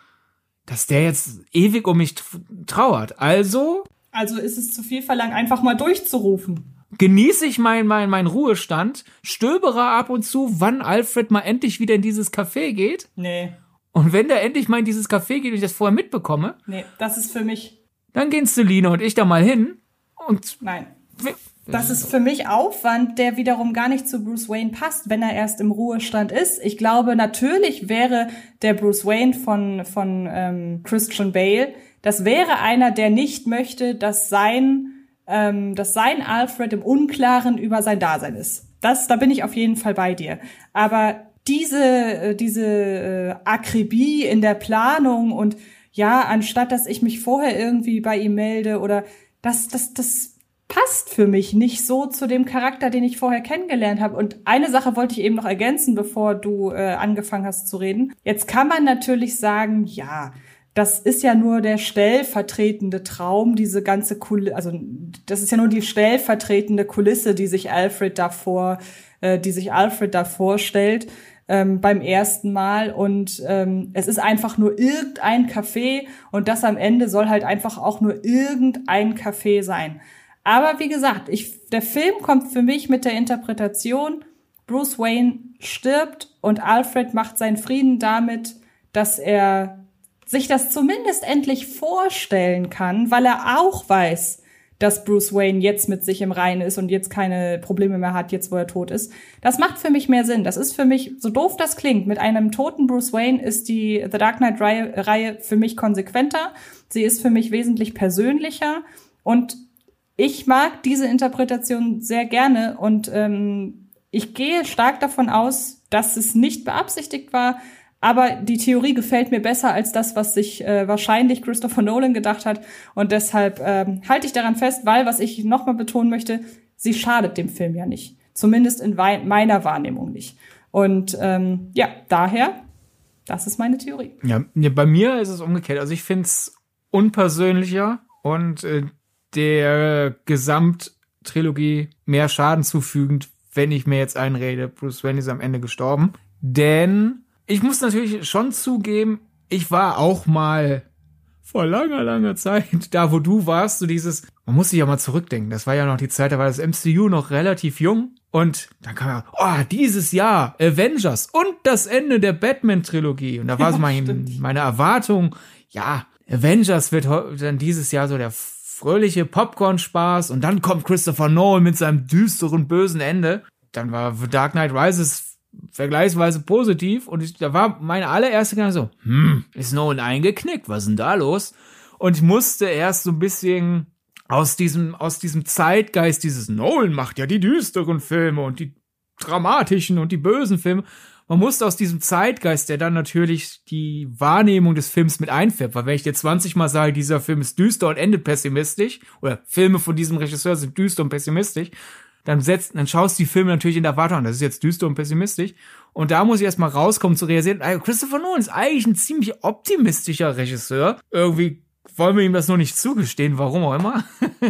dass der jetzt ewig um mich trauert. Also... Also ist es zu viel verlangt, einfach mal durchzurufen. Genieße ich meinen mein, mein Ruhestand, stöbere ab und zu, wann Alfred mal endlich wieder in dieses Café geht. Nee. Und wenn der endlich mal in dieses Café geht und ich das vorher mitbekomme... Nee, das ist für mich... Dann gehen Selina und ich da mal hin und... Nein. Das ist für mich Aufwand, der wiederum gar nicht zu Bruce Wayne passt, wenn er erst im Ruhestand ist. Ich glaube, natürlich wäre der Bruce Wayne von von ähm, Christian Bale, das wäre einer, der nicht möchte, dass sein ähm, dass sein Alfred im Unklaren über sein Dasein ist. Das, da bin ich auf jeden Fall bei dir. Aber diese diese äh, Akribie in der Planung und ja, anstatt dass ich mich vorher irgendwie bei ihm melde oder das das das passt für mich nicht so zu dem Charakter, den ich vorher kennengelernt habe. Und eine Sache wollte ich eben noch ergänzen, bevor du äh, angefangen hast zu reden. Jetzt kann man natürlich sagen, ja, das ist ja nur der stellvertretende Traum, diese ganze Kulisse, also das ist ja nur die stellvertretende Kulisse, die sich Alfred davor, äh, die sich Alfred da vorstellt ähm, beim ersten Mal. Und ähm, es ist einfach nur irgendein Café und das am Ende soll halt einfach auch nur irgendein Café sein. Aber wie gesagt, ich, der Film kommt für mich mit der Interpretation, Bruce Wayne stirbt und Alfred macht seinen Frieden damit, dass er sich das zumindest endlich vorstellen kann, weil er auch weiß, dass Bruce Wayne jetzt mit sich im Reinen ist und jetzt keine Probleme mehr hat, jetzt wo er tot ist. Das macht für mich mehr Sinn. Das ist für mich, so doof das klingt, mit einem toten Bruce Wayne ist die The Dark Knight-Reihe für mich konsequenter. Sie ist für mich wesentlich persönlicher und ich mag diese Interpretation sehr gerne und ähm, ich gehe stark davon aus, dass es nicht beabsichtigt war, aber die Theorie gefällt mir besser als das, was sich äh, wahrscheinlich Christopher Nolan gedacht hat. Und deshalb ähm, halte ich daran fest, weil, was ich nochmal betonen möchte, sie schadet dem Film ja nicht. Zumindest in wei- meiner Wahrnehmung nicht. Und ähm, ja, daher, das ist meine Theorie. Ja, bei mir ist es umgekehrt. Also ich finde es unpersönlicher und äh, der Gesamttrilogie mehr Schaden zufügend, wenn ich mir jetzt einrede, Bruce Wayne ist am Ende gestorben. Denn ich muss natürlich schon zugeben, ich war auch mal vor langer, langer Zeit da, wo du warst, so dieses, man muss sich ja mal zurückdenken, das war ja noch die Zeit, da war das M C U noch relativ jung und dann kam ja, oh, dieses Jahr Avengers und das Ende der Batman-Trilogie und da war ja, so mein, meine Erwartung, ja, Avengers wird dann dieses Jahr so der fröhliche Popcorn-Spaß und dann kommt Christopher Nolan mit seinem düsteren, bösen Ende. Dann war The Dark Knight Rises vergleichsweise positiv und ich, da war meine allererste Gedanke so, hm, ist Nolan eingeknickt, was ist denn da los? Und ich musste erst so ein bisschen aus diesem, aus diesem Zeitgeist, dieses Nolan macht ja die düsteren Filme und die dramatischen und die bösen Filme, man musste aus diesem Zeitgeist, der dann natürlich die Wahrnehmung des Films mit einfärbt, weil wenn ich dir zwanzig Mal sage, dieser Film ist düster und endet pessimistisch, oder Filme von diesem Regisseur sind düster und pessimistisch, dann setzt, dann schaust du die Filme natürlich in der Erwartung an, das ist jetzt düster und pessimistisch. Und da muss ich erstmal rauskommen zu realisieren, Christopher Nolan ist eigentlich ein ziemlich optimistischer Regisseur. Irgendwie wollen wir ihm das nur nicht zugestehen, warum auch immer.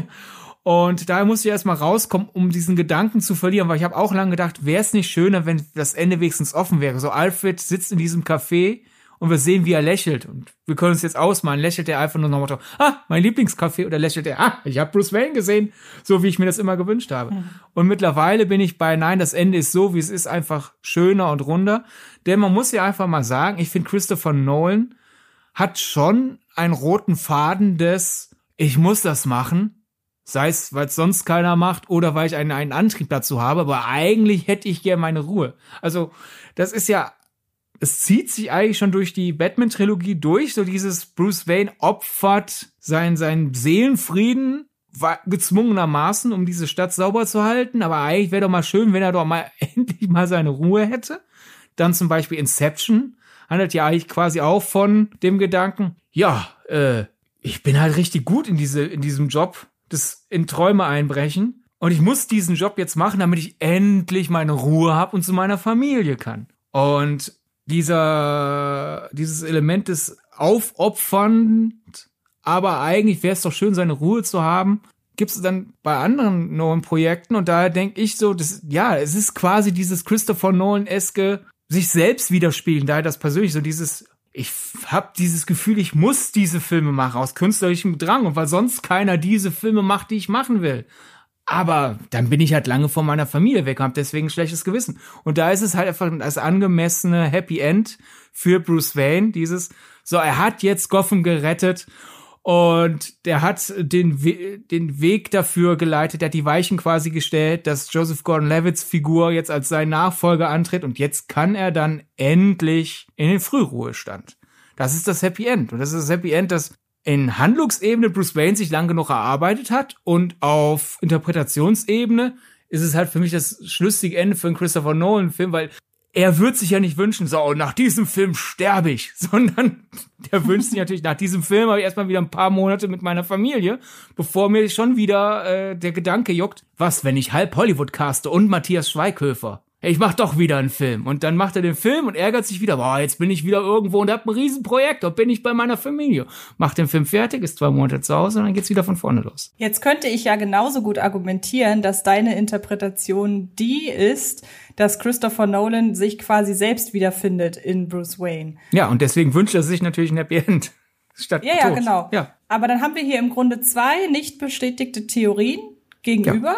Und daher muss ich erstmal rauskommen, um diesen Gedanken zu verlieren, weil ich habe auch lange gedacht, wäre es nicht schöner, wenn das Ende wenigstens offen wäre. So Alfred sitzt in diesem Café und wir sehen, wie er lächelt. Und wir können uns jetzt ausmalen, lächelt er einfach nur noch mal, ah, mein Lieblingscafé, oder lächelt er, ah, ich habe Bruce Wayne gesehen, so wie ich mir das immer gewünscht habe. Mhm. Und mittlerweile bin ich bei, nein, das Ende ist so, wie es ist, einfach schöner und runder. Denn man muss ja einfach mal sagen, ich finde, Christopher Nolan hat schon einen roten Faden des, ich muss das machen, sei es, weil es sonst keiner macht oder weil ich einen, einen Antrieb dazu habe, aber eigentlich hätte ich gerne meine Ruhe. Also das ist ja, es zieht sich eigentlich schon durch die Batman-Trilogie durch, so dieses Bruce Wayne opfert sein, seinen Seelenfrieden gezwungenermaßen, um diese Stadt sauber zu halten, aber eigentlich wäre doch mal schön, wenn er doch mal endlich mal seine Ruhe hätte. Dann zum Beispiel Inception handelt ja eigentlich quasi auch von dem Gedanken, ja, äh, ich bin halt richtig gut in diese, in diesem Job, das in Träume einbrechen und ich muss diesen Job jetzt machen, damit ich endlich meine Ruhe habe und zu meiner Familie kann. Und dieser, dieses Element des Aufopfernd, aber eigentlich wäre es doch schön, seine Ruhe zu haben, gibt es dann bei anderen Nolan-Projekten und daher denke ich so, das, ja, es ist quasi dieses Christopher Nolan-eske sich selbst widerspiegeln, daher das persönlich so dieses, ich habe dieses Gefühl, ich muss diese Filme machen aus künstlerischem Drang und weil sonst keiner diese Filme macht, die ich machen will. Aber dann bin ich halt lange von meiner Familie weg und habe deswegen ein schlechtes Gewissen. Und da ist es halt einfach das angemessene Happy End für Bruce Wayne. Dieses, so, er hat jetzt Gotham gerettet und der hat den, We- den Weg dafür geleitet, der hat die Weichen quasi gestellt, dass Joseph Gordon-Levitt's Figur jetzt als sein Nachfolger antritt und jetzt kann er dann endlich in den Frühruhestand. Das ist das Happy End. Und das ist das Happy End, das in Handlungsebene Bruce Wayne sich lang genug erarbeitet hat und auf Interpretationsebene ist es halt für mich das schlüssige Ende für einen Christopher Nolan-Film, weil er wird sich ja nicht wünschen, so, nach diesem Film sterbe ich, sondern der wünscht sich natürlich, nach diesem Film habe ich erstmal wieder ein paar Monate mit meiner Familie, bevor mir schon wieder äh, der Gedanke juckt, was, wenn ich halb Hollywood caste und Matthias Schweighöfer? Ich mach doch wieder einen Film. Und dann macht er den Film und ärgert sich wieder. Boah, jetzt bin ich wieder irgendwo und hab ein Riesenprojekt. Dort bin ich bei meiner Familie. Macht den Film fertig, ist zwei Monate zu Hause und dann geht's wieder von vorne los. Jetzt könnte ich ja genauso gut argumentieren, dass deine Interpretation die ist, dass Christopher Nolan sich quasi selbst wiederfindet in Bruce Wayne. Ja, und deswegen wünscht er sich natürlich ein Happy End. Statt ja, Tod. ja, genau. Ja. Aber dann haben wir hier im Grunde zwei nicht bestätigte Theorien gegenüber.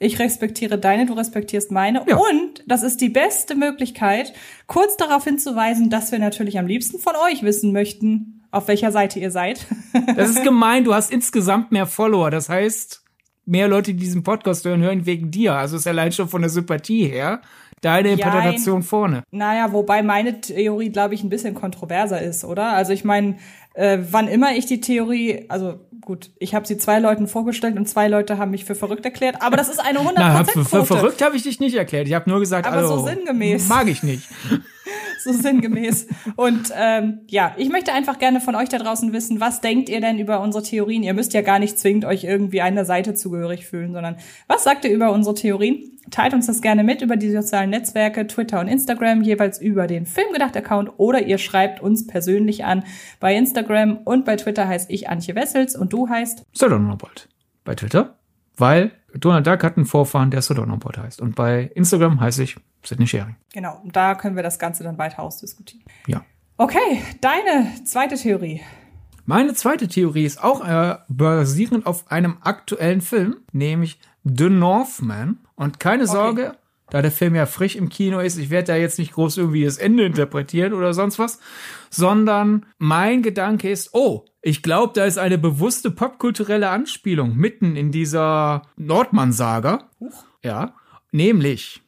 Ich respektiere deine, du respektierst meine. Ja. Und das ist die beste Möglichkeit, kurz darauf hinzuweisen, dass wir natürlich am liebsten von euch wissen möchten, auf welcher Seite ihr seid. Das ist gemein, du hast insgesamt mehr Follower. Das heißt, mehr Leute, die diesen Podcast hören, hören wegen dir. Also ist allein schon von der Sympathie her deine Interpretation Jein. vorne. Naja, wobei meine Theorie, glaube ich, ein bisschen kontroverser ist, oder? Also ich meine, äh, wann immer ich die Theorie, also gut, ich habe sie zwei Leuten vorgestellt und zwei Leute haben mich für verrückt erklärt, aber das ist eine hundert Prozent Na, für, für Quote. verrückt habe ich dich nicht erklärt. Ich habe nur gesagt, aber also, so sinngemäß. Mag ich nicht. So sinngemäß. Und ähm, ja, ich möchte einfach gerne von euch da draußen wissen, was denkt ihr denn über unsere Theorien? Ihr müsst ja gar nicht zwingend euch irgendwie einer Seite zugehörig fühlen, sondern was sagt ihr über unsere Theorien? Teilt uns das gerne mit über die sozialen Netzwerke, Twitter und Instagram, jeweils über den Filmgedacht-Account, oder ihr schreibt uns persönlich an. Bei Instagram und bei Twitter heißt ich Antje Wessels und du heißt Sir Donnerbolt. Bei Twitter, weil Donald Duck hat einen Vorfahren, der Sir Donnerbolt heißt. Und bei Instagram heiße ich Sidney Schering. Genau, und da können wir das Ganze dann weiter ausdiskutieren. Ja. Okay, deine zweite Theorie. Meine zweite Theorie ist auch äh, basierend auf einem aktuellen Film, nämlich The Northman. Und keine Okay. Sorge, da der Film ja frisch im Kino ist, ich werde da jetzt nicht groß irgendwie das Ende interpretieren oder sonst was, sondern mein Gedanke ist, oh, ich glaube, da ist eine bewusste popkulturelle Anspielung mitten in dieser Nordmann-Saga. Huch. Ja, nämlich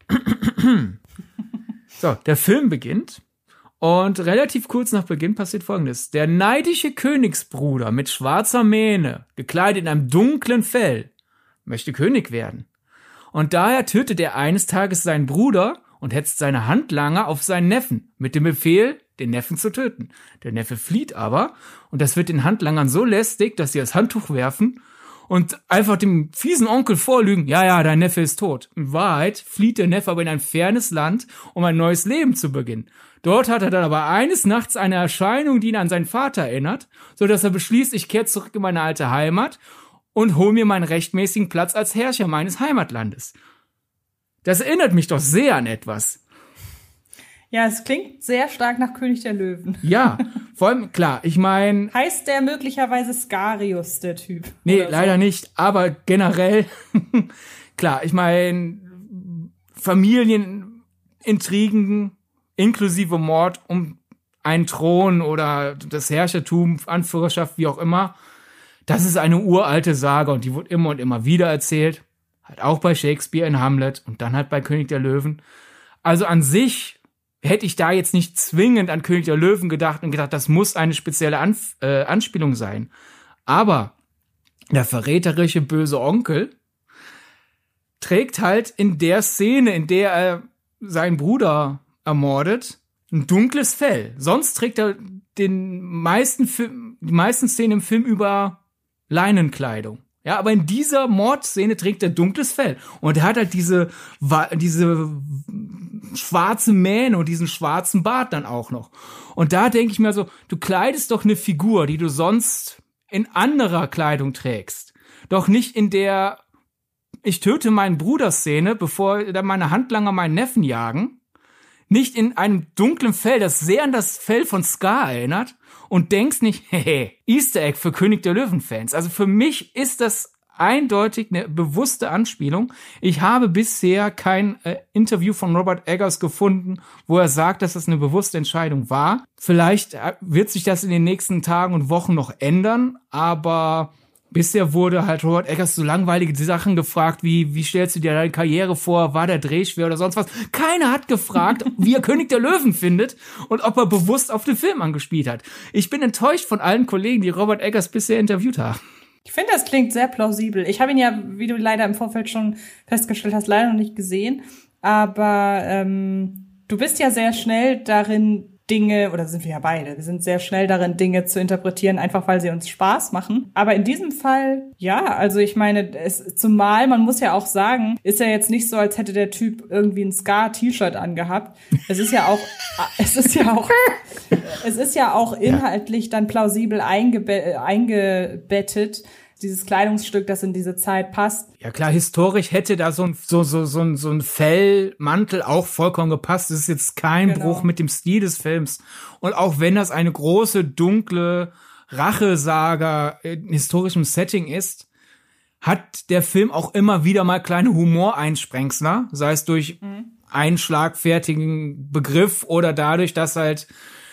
so, der Film beginnt und relativ kurz nach Beginn passiert Folgendes. Der neidische Königsbruder mit schwarzer Mähne, gekleidet in einem dunklen Fell, möchte König werden. Und daher tötet er eines Tages seinen Bruder und hetzt seine Handlanger auf seinen Neffen mit dem Befehl, den Neffen zu töten. Der Neffe flieht aber und das wird den Handlangern so lästig, dass sie das Handtuch werfen und einfach dem fiesen Onkel vorlügen, ja, ja, dein Neffe ist tot. In Wahrheit flieht der Neffe aber in ein fernes Land, um ein neues Leben zu beginnen. Dort hat er dann aber eines Nachts eine Erscheinung, die ihn an seinen Vater erinnert, so dass er beschließt, ich kehre zurück in meine alte Heimat und hol mir meinen rechtmäßigen Platz als Herrscher meines Heimatlandes. Das erinnert mich doch sehr an etwas. Ja, es klingt sehr stark nach König der Löwen. Ja, vor allem, klar, ich meine... Heißt der möglicherweise Skarius, der Typ? Nee, oder leider so? nicht, aber generell, klar, ich meine, Familienintrigen inklusive Mord um einen Thron oder das Herrschertum, Anführerschaft, wie auch immer, das ist eine uralte Sage und die wird immer und immer wieder erzählt. Halt auch bei Shakespeare in Hamlet und dann halt bei König der Löwen. Also an sich hätte ich da jetzt nicht zwingend an König der Löwen gedacht und gedacht, das muss eine spezielle Anf- äh, Anspielung sein. Aber der verräterische böse Onkel trägt halt in der Szene, in der er seinen Bruder ermordet, ein dunkles Fell. Sonst trägt er den meisten Film, die meisten Szenen im Film über Leinenkleidung. Ja, aber in dieser Mordszene trägt er dunkles Fell. Und er hat halt diese, diese schwarze Mähne und diesen schwarzen Bart dann auch noch. Und da denke ich mir so, du kleidest doch eine Figur, die du sonst in anderer Kleidung trägst. Doch nicht in der ich töte meinen Bruder Szene, bevor dann meine Handlanger meinen Neffen jagen. Nicht in einem dunklen Fell, das sehr an das Fell von Scar erinnert. Und denkst nicht, hehe, Easter Egg für König der Löwen-Fans. Also für mich ist das eindeutig eine bewusste Anspielung. Ich habe bisher kein äh, Interview von Robert Eggers gefunden, wo er sagt, dass das eine bewusste Entscheidung war. Vielleicht äh, wird sich das in den nächsten Tagen und Wochen noch ändern, aber bisher wurde halt Robert Eggers so langweilige Sachen gefragt, wie, wie stellst du dir deine Karriere vor, war der Dreh schwer oder sonst was. Keiner hat gefragt, wie er König der Löwen findet und ob er bewusst auf den Film angespielt hat. Ich bin enttäuscht von allen Kollegen, die Robert Eggers bisher interviewt haben. Ich finde, das klingt sehr plausibel. Ich habe ihn ja, wie du leider im Vorfeld schon festgestellt hast, leider noch nicht gesehen. Aber ähm, du bist ja sehr schnell darin, Dinge, oder sind wir ja beide, wir sind sehr schnell darin, Dinge zu interpretieren, einfach weil sie uns Spaß machen. Aber in diesem Fall, ja, also ich meine, es, zumal, man muss ja auch sagen, ist ja jetzt nicht so, als hätte der Typ irgendwie ein Scar-T-Shirt angehabt. Es ist ja auch, es ist ja auch, es ist ja auch inhaltlich dann plausibel eingebe- eingebettet, dieses Kleidungsstück, das in diese Zeit passt. Ja klar, historisch hätte da so ein, so, so, so ein, so ein Fellmantel auch vollkommen gepasst. Das ist jetzt kein Genau. Bruch mit dem Stil des Films. Und auch wenn das eine große, dunkle Rachesaga in historischem Setting ist, hat der Film auch immer wieder mal kleine Humoreinsprengsler, sei es durch mhm. einen schlagfertigen Begriff oder dadurch, dass halt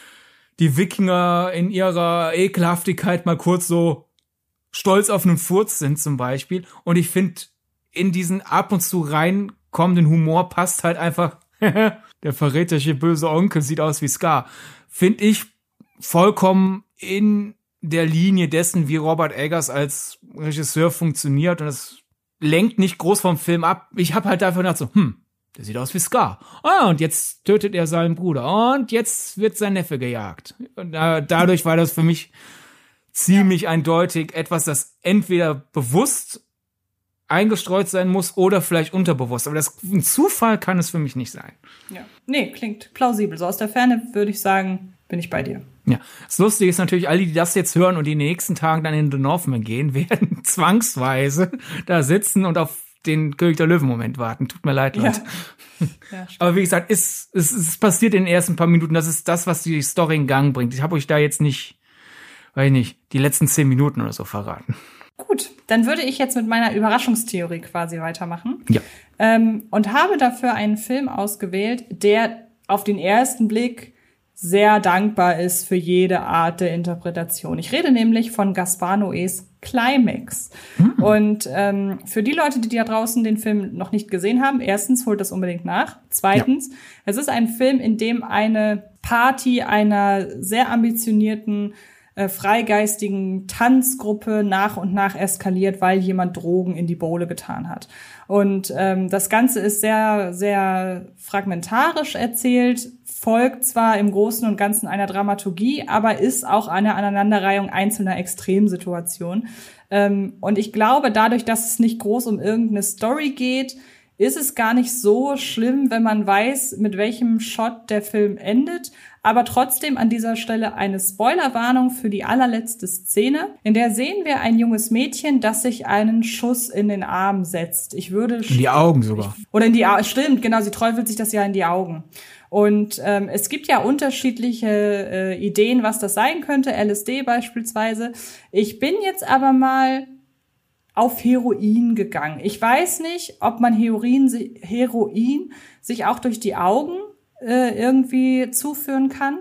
die Wikinger in ihrer Ekelhaftigkeit mal kurz so stolz auf einen Furz sind zum Beispiel. Und ich finde, in diesen ab und zu reinkommenden Humor passt halt einfach, der verräterische böse Onkel sieht aus wie Scar. Finde ich vollkommen in der Linie dessen, wie Robert Eggers als Regisseur funktioniert, und es lenkt nicht groß vom Film ab. Ich habe halt einfach gedacht so, hm, der sieht aus wie Scar. Ah, und jetzt tötet er seinen Bruder. Und jetzt wird sein Neffe gejagt. Und äh, dadurch war das für mich ziemlich ja. eindeutig etwas, das entweder bewusst eingestreut sein muss oder vielleicht unterbewusst. Aber das, ein Zufall kann es für mich nicht sein. Ja. Nee, klingt plausibel. So aus der Ferne würde ich sagen, bin ich bei dir. Ja, das Lustige ist natürlich, alle, die das jetzt hören und die in den nächsten Tagen dann in The Northman gehen, werden zwangsweise da sitzen und auf den König der Löwen-Moment warten. Tut mir leid, Leute. Ja. Ja, aber wie gesagt, es, es, es passiert in den ersten paar Minuten. Das ist das, was die Story in Gang bringt. Ich habe euch da jetzt nicht, weiß ich nicht, die letzten zehn Minuten oder so verraten. Gut, dann würde ich jetzt mit meiner Überraschungstheorie quasi weitermachen. Ja. Ähm, und habe dafür einen Film ausgewählt, der auf den ersten Blick sehr dankbar ist für jede Art der Interpretation. Ich rede nämlich von Gaspar Noés Climax. Mhm. Und ähm, für die Leute, die da draußen den Film noch nicht gesehen haben, erstens, holt das unbedingt nach. Zweitens, ja. es ist ein Film, in dem eine Party einer sehr ambitionierten, äh, freigeistigen Tanzgruppe nach und nach eskaliert, weil jemand Drogen in die Bowle getan hat. Und ähm, das Ganze ist sehr, sehr fragmentarisch erzählt, folgt zwar im Großen und Ganzen einer Dramaturgie, aber ist auch eine Aneinanderreihung einzelner Extremsituationen. Ähm, und ich glaube, dadurch, dass es nicht groß um irgendeine Story geht, ist es gar nicht so schlimm, wenn man weiß, mit welchem Shot der Film endet. Aber trotzdem an dieser Stelle eine Spoilerwarnung für die allerletzte Szene. In der sehen wir ein junges Mädchen, das sich einen Schuss in den Arm setzt. Ich würde in die Augen sogar. Ich, oder in die Augen, stimmt, genau, sie träufelt sich das ja in die Augen. Und ähm, es gibt ja unterschiedliche äh, Ideen, was das sein könnte, L S D beispielsweise. Ich bin jetzt aber mal auf Heroin gegangen. Ich weiß nicht, ob man Heroin, Heroin sich auch durch die Augen äh, irgendwie zuführen kann.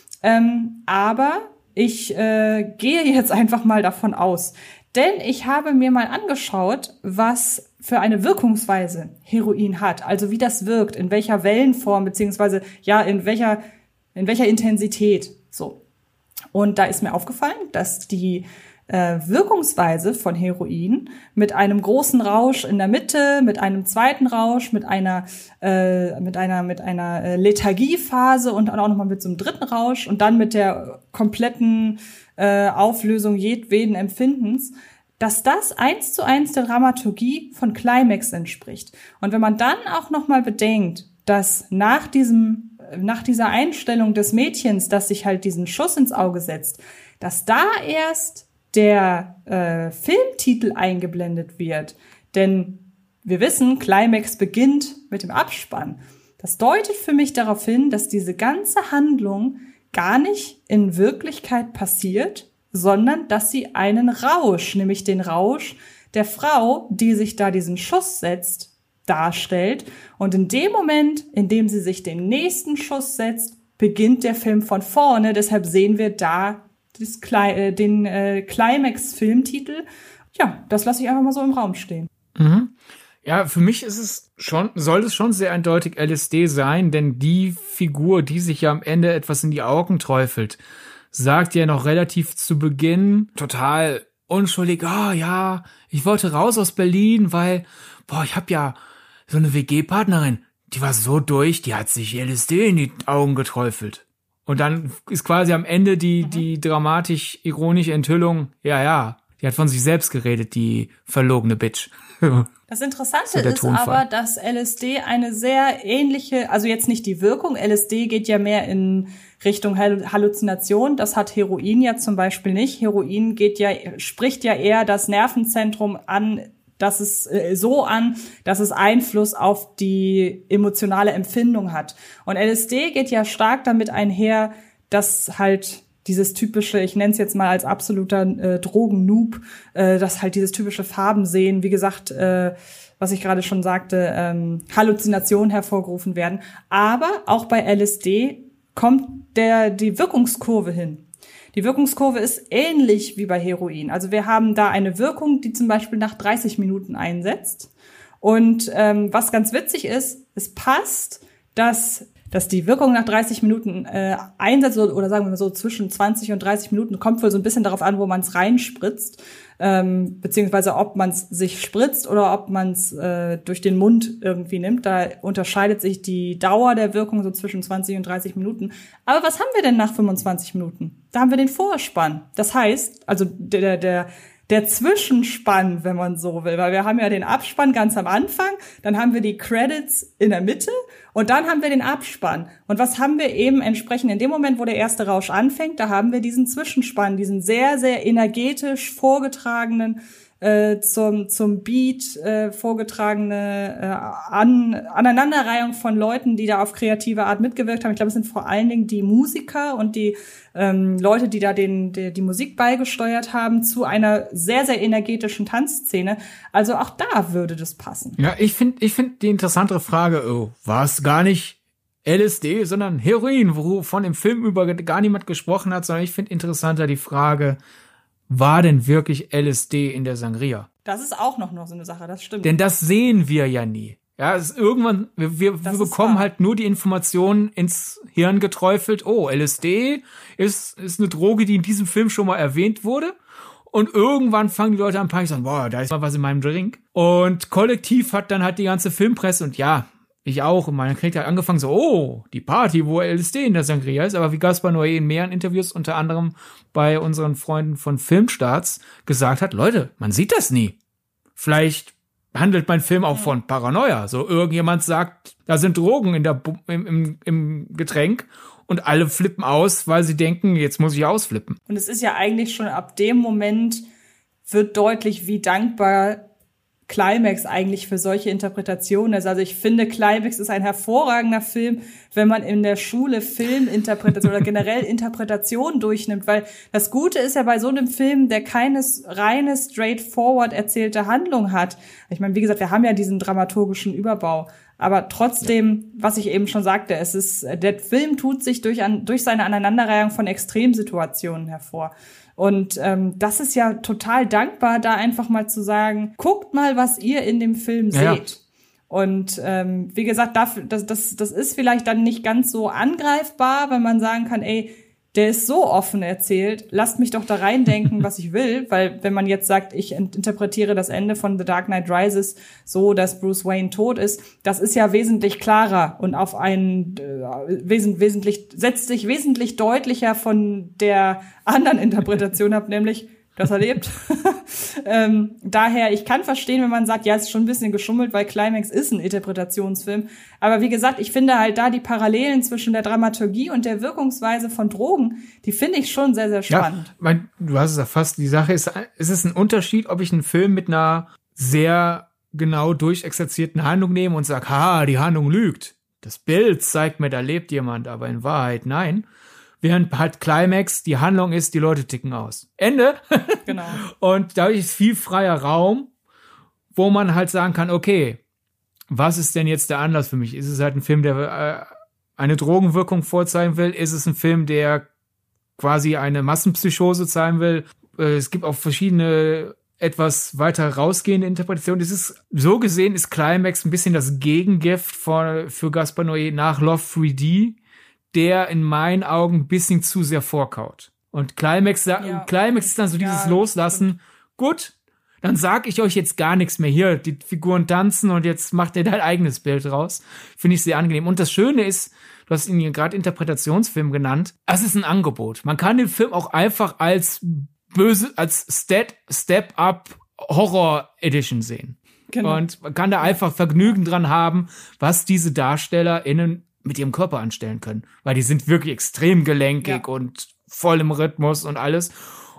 Ähm, aber ich äh, gehe jetzt einfach mal davon aus. Denn ich habe mir mal angeschaut, was für eine Wirkungsweise Heroin hat. Also wie das wirkt, in welcher Wellenform, beziehungsweise ja, in welcher, in welcher Intensität. So. Und da ist mir aufgefallen, dass die äh, Wirkungsweise von Heroin mit einem großen Rausch in der Mitte, mit einem zweiten Rausch, mit einer, äh, mit einer, mit einer äh, Lethargiephase und auch nochmal mit so einem dritten Rausch und dann mit der kompletten äh, Auflösung jedweden Empfindens, dass das eins zu eins der Dramaturgie von Climax entspricht. Und wenn man dann auch noch mal bedenkt, dass nach diesem, nach dieser Einstellung des Mädchens, dass sich halt diesen Schuss ins Auge setzt, dass da erst der äh, Filmtitel eingeblendet wird. Denn wir wissen, Climax beginnt mit dem Abspann. Das deutet für mich darauf hin, dass diese ganze Handlung gar nicht in Wirklichkeit passiert, sondern dass sie einen Rausch, nämlich den Rausch der Frau, die sich da diesen Schuss setzt, darstellt. Und in dem Moment, in dem sie sich den nächsten Schuss setzt, beginnt der Film von vorne. Deshalb sehen wir da das, äh, den äh, Climax-Filmtitel. Ja, das lasse ich einfach mal so im Raum stehen. Mhm. Ja, für mich ist es schon, soll es schon sehr eindeutig L S D sein, denn die Figur, die sich ja am Ende etwas in die Augen träufelt, sagt ja noch relativ zu Beginn total unschuldig, ah, oh, ja, ich wollte raus aus Berlin, weil, boah, ich hab ja so eine W G-Partnerin, die war so durch, die hat sich L S D in die Augen geträufelt. Und dann ist quasi am Ende die, mhm. die dramatisch-ironische Enthüllung, ja, ja, die hat von sich selbst geredet, die verlogene Bitch. Das Interessante so ist aber, dass L S D eine sehr ähnliche, also jetzt nicht die Wirkung, L S D geht ja mehr in Richtung Halluzination, das hat Heroin ja zum Beispiel nicht. Heroin geht ja, spricht ja eher das Nervenzentrum an, dass es äh, so an, dass es Einfluss auf die emotionale Empfindung hat. Und L S D geht ja stark damit einher, dass halt dieses typische, ich nenne es jetzt mal als absoluter äh, Drogen-Noob, äh, dass halt dieses typische Farben sehen, wie gesagt, äh, was ich gerade schon sagte, ähm, Halluzinationen hervorgerufen werden. Aber auch bei L S D kommt der die Wirkungskurve hin. Die Wirkungskurve ist ähnlich wie bei Heroin. Also wir haben da eine Wirkung, die zum Beispiel nach dreißig Minuten einsetzt. Und ähm, was ganz witzig ist, es passt, dass dass die Wirkung nach dreißig Minuten äh, einsetzt, oder sagen wir mal so zwischen zwanzig und dreißig Minuten, kommt wohl so ein bisschen darauf an, wo man es reinspritzt, ähm, beziehungsweise ob man es sich spritzt oder ob man es äh, durch den Mund irgendwie nimmt. Da unterscheidet sich die Dauer der Wirkung so zwischen zwanzig und dreißig Minuten. Aber was haben wir denn nach fünfundzwanzig Minuten? Da haben wir den Vorspann. Das heißt, also der der Der Zwischenspann, wenn man so will, weil wir haben ja den Abspann ganz am Anfang, dann haben wir die Credits in der Mitte und dann haben wir den Abspann. Und was haben wir eben entsprechend in dem Moment, wo der erste Rausch anfängt, da haben wir diesen Zwischenspann, diesen sehr, sehr energetisch vorgetragenen, äh, zum zum Beat äh, vorgetragene äh, An Aneinanderreihung von Leuten, die da auf kreative Art mitgewirkt haben. Ich glaube, es sind vor allen Dingen die Musiker und die ähm, Leute, die da den die, die Musik beigesteuert haben zu einer sehr, sehr energetischen Tanzszene. Also auch da würde das passen. Ja, ich finde ich finde die interessantere Frage, oh, war es gar nicht L S D, sondern Heroin, wovon im Film über gar niemand gesprochen hat, sondern ich finde interessanter die Frage, war denn wirklich L S D in der Sangria? Das ist auch noch, noch so eine Sache, das stimmt. Denn das sehen wir ja nie. Ja, es ist irgendwann, wir, wir, wir bekommen halt nur die Informationen ins Hirn geträufelt. Oh, L S D ist, ist eine Droge, die in diesem Film schon mal erwähnt wurde. Und irgendwann fangen die Leute an Panik zu sagen, boah, da ist mal was in meinem Drink. Und kollektiv hat dann halt die ganze Filmpresse und ja, ich auch. Und meine Kritik hat angefangen so, oh, die Party, wo L S D in der Sangria ist. Aber wie Gaspar Noé in mehreren Interviews, unter anderem bei unseren Freunden von Filmstarts, gesagt hat, Leute, man sieht das nie. Vielleicht handelt mein Film auch von Paranoia. So irgendjemand sagt, da sind Drogen in der, im, im, im Getränk und alle flippen aus, weil sie denken, jetzt muss ich ausflippen. Und es ist ja eigentlich schon ab dem Moment wird deutlich, wie dankbar Climax eigentlich für solche Interpretationen ist. Also ich finde, Climax ist ein hervorragender Film, wenn man in der Schule Filminterpretation oder generell Interpretation durchnimmt, weil das Gute ist ja bei so einem Film, der keine reine straightforward erzählte Handlung hat. Ich meine, wie gesagt, wir haben ja diesen dramaturgischen Überbau, aber trotzdem, was ich eben schon sagte, es ist, der Film tut sich durch, an, durch seine Aneinanderreihung von Extremsituationen hervor. Und ähm, das ist ja total dankbar, da einfach mal zu sagen, guckt mal, was ihr in dem Film seht. Ja. Und ähm, wie gesagt, das, das, das ist vielleicht dann nicht ganz so angreifbar, wenn man sagen kann, ey, der ist so offen erzählt, lasst mich doch da reindenken, was ich will. Weil wenn man jetzt sagt, ich interpretiere das Ende von The Dark Knight Rises so, dass Bruce Wayne tot ist, das ist ja wesentlich klarer und auf einen äh, wes- wesentlich setzt sich wesentlich deutlicher von der anderen Interpretation ab, nämlich dass er lebt. ähm, daher, ich kann verstehen, wenn man sagt, ja, es ist schon ein bisschen geschummelt, weil Climax ist ein Interpretationsfilm. Aber wie gesagt, ich finde halt da die Parallelen zwischen der Dramaturgie und der Wirkungsweise von Drogen, die finde ich schon sehr, sehr spannend. Ja, mein, du hast es erfasst. Die Sache ist, es ist ein Unterschied, ob ich einen Film mit einer sehr genau durchexerzierten Handlung nehme und sage, ha, die Handlung lügt. Das Bild zeigt mir, da lebt jemand, aber in Wahrheit nein. Während halt Climax die Handlung ist, die Leute ticken aus. Ende. Genau. Und dadurch ist viel freier Raum, wo man halt sagen kann, okay, was ist denn jetzt der Anlass für mich? Ist es halt ein Film, der äh, eine Drogenwirkung vorzeigen will? Ist es ein Film, der quasi eine Massenpsychose zeigen will? Äh, es gibt auch verschiedene etwas weiter rausgehende Interpretationen. Es ist, so gesehen ist Climax ein bisschen das Gegengift für, für Gaspar Noé nach Love drei D, der in meinen Augen ein bisschen zu sehr vorkaut. Und Climax, ja. Climax ist dann so dieses ja, Loslassen. Stimmt. Gut, dann sag ich euch jetzt gar nichts mehr. Hier, die Figuren tanzen und jetzt macht ihr dein eigenes Bild raus. Finde ich sehr angenehm. Und das Schöne ist, du hast ihn hier gerade Interpretationsfilm genannt, es ist ein Angebot. Man kann den Film auch einfach als böse, als Step, Step-Up Horror Edition sehen. Genau. Und man kann da einfach Vergnügen dran haben, was diese DarstellerInnen mit ihrem Körper anstellen können. Weil die sind wirklich extrem gelenkig ja. und voll im Rhythmus und alles.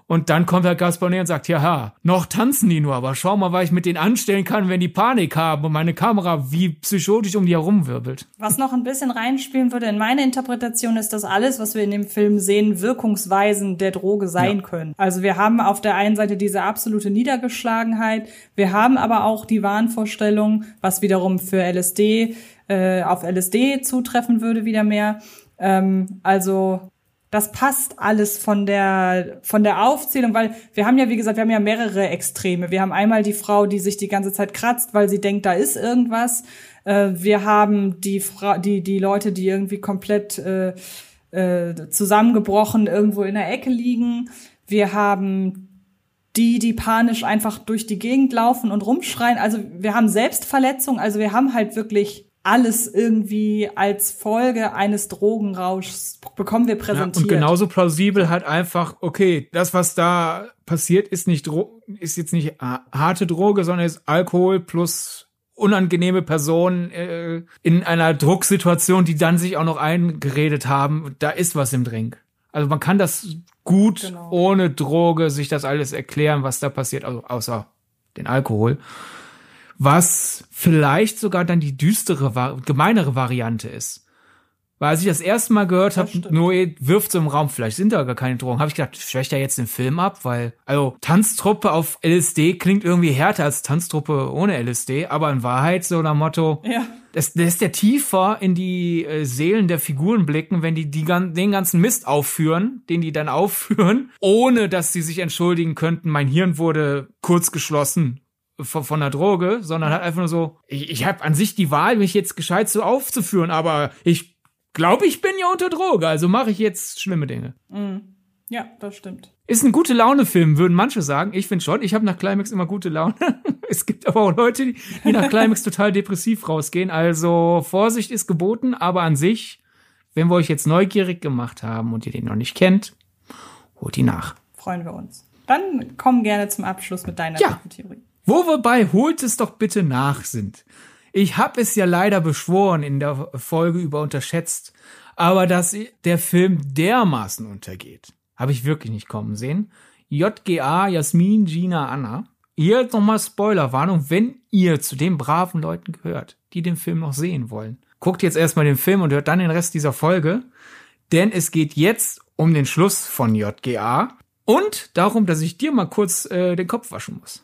Und dann kommt halt Gaspar Noé und sagt, ja, noch tanzen die nur, aber schau mal, was ich mit denen anstellen kann, wenn die Panik haben und meine Kamera wie psychotisch um die herumwirbelt. Was noch ein bisschen reinspielen würde in meine Interpretation ist, dass alles, was wir in dem Film sehen, Wirkungsweisen der Droge sein ja. können. Also wir haben auf der einen Seite diese absolute Niedergeschlagenheit, wir haben aber auch die Wahnvorstellung, was wiederum für L S D, äh, auf L S D zutreffen würde wieder mehr. Ähm, also das passt alles von der von der Aufzählung, weil wir haben ja, wie gesagt, wir haben ja mehrere Extreme. Wir haben einmal die Frau, die sich die ganze Zeit kratzt, weil sie denkt, da ist irgendwas. Äh, wir haben die Fra- die die Leute, die irgendwie komplett äh, äh, zusammengebrochen irgendwo in der Ecke liegen. Wir haben die, die panisch einfach durch die Gegend laufen und rumschreien. Also wir haben Selbstverletzung. Also wir haben halt wirklich alles irgendwie als Folge eines Drogenrauschs bekommen wir präsentiert. Ja, und genauso plausibel halt einfach, okay, das, was da passiert, ist nicht Dro- ist jetzt nicht harte Droge, sondern ist Alkohol plus unangenehme Personen äh, in einer Drucksituation, die dann sich auch noch eingeredet haben, da ist was im Drink. Also man kann das gut genau. ohne Droge sich das alles erklären, was da passiert, also außer den Alkohol. Was vielleicht sogar dann die düstere, gemeinere Variante ist. Weil als ich das erste Mal gehört habe, Noé wirft so im Raum, vielleicht sind da gar keine Drogen, habe ich gedacht, schwächt er jetzt den Film ab, weil, also Tanztruppe auf L S D klingt irgendwie härter als Tanztruppe ohne L S D, aber in Wahrheit so nach Motto, ja. das, das ist ja tiefer in die äh, Seelen der Figuren blicken, wenn die, die den ganzen Mist aufführen, den die dann aufführen, ohne dass sie sich entschuldigen könnten, mein Hirn wurde kurz geschlossen von, von der Droge, sondern halt einfach nur so, ich, ich habe an sich die Wahl, mich jetzt gescheit so aufzuführen, aber ich glaube, ich bin ja unter Droge, also mache ich jetzt schlimme Dinge. Mm. Ja, das stimmt. Ist ein gute Laune-Film, würden manche sagen. Ich finde schon, ich habe nach Climax immer gute Laune. Es gibt aber auch Leute, die nach Climax total depressiv rausgehen. Also Vorsicht ist geboten, aber an sich, wenn wir euch jetzt neugierig gemacht haben und ihr den noch nicht kennt, holt die nach. Freuen wir uns. Dann komm gerne zum Abschluss mit deiner ja. Theorie. Wo wir bei holt es doch bitte nach sind. Ich habe es ja leider beschworen in der Folge über unterschätzt, aber dass der Film dermaßen untergeht, habe ich wirklich nicht kommen sehen. J G A, Jasmin, Gina, Anna. Hier jetzt nochmal Spoilerwarnung, wenn ihr zu den braven Leuten gehört, die den Film noch sehen wollen. Guckt jetzt erstmal den Film und hört dann den Rest dieser Folge, denn es geht jetzt um den Schluss von J G A und darum, dass ich dir mal kurz äh, den Kopf waschen muss.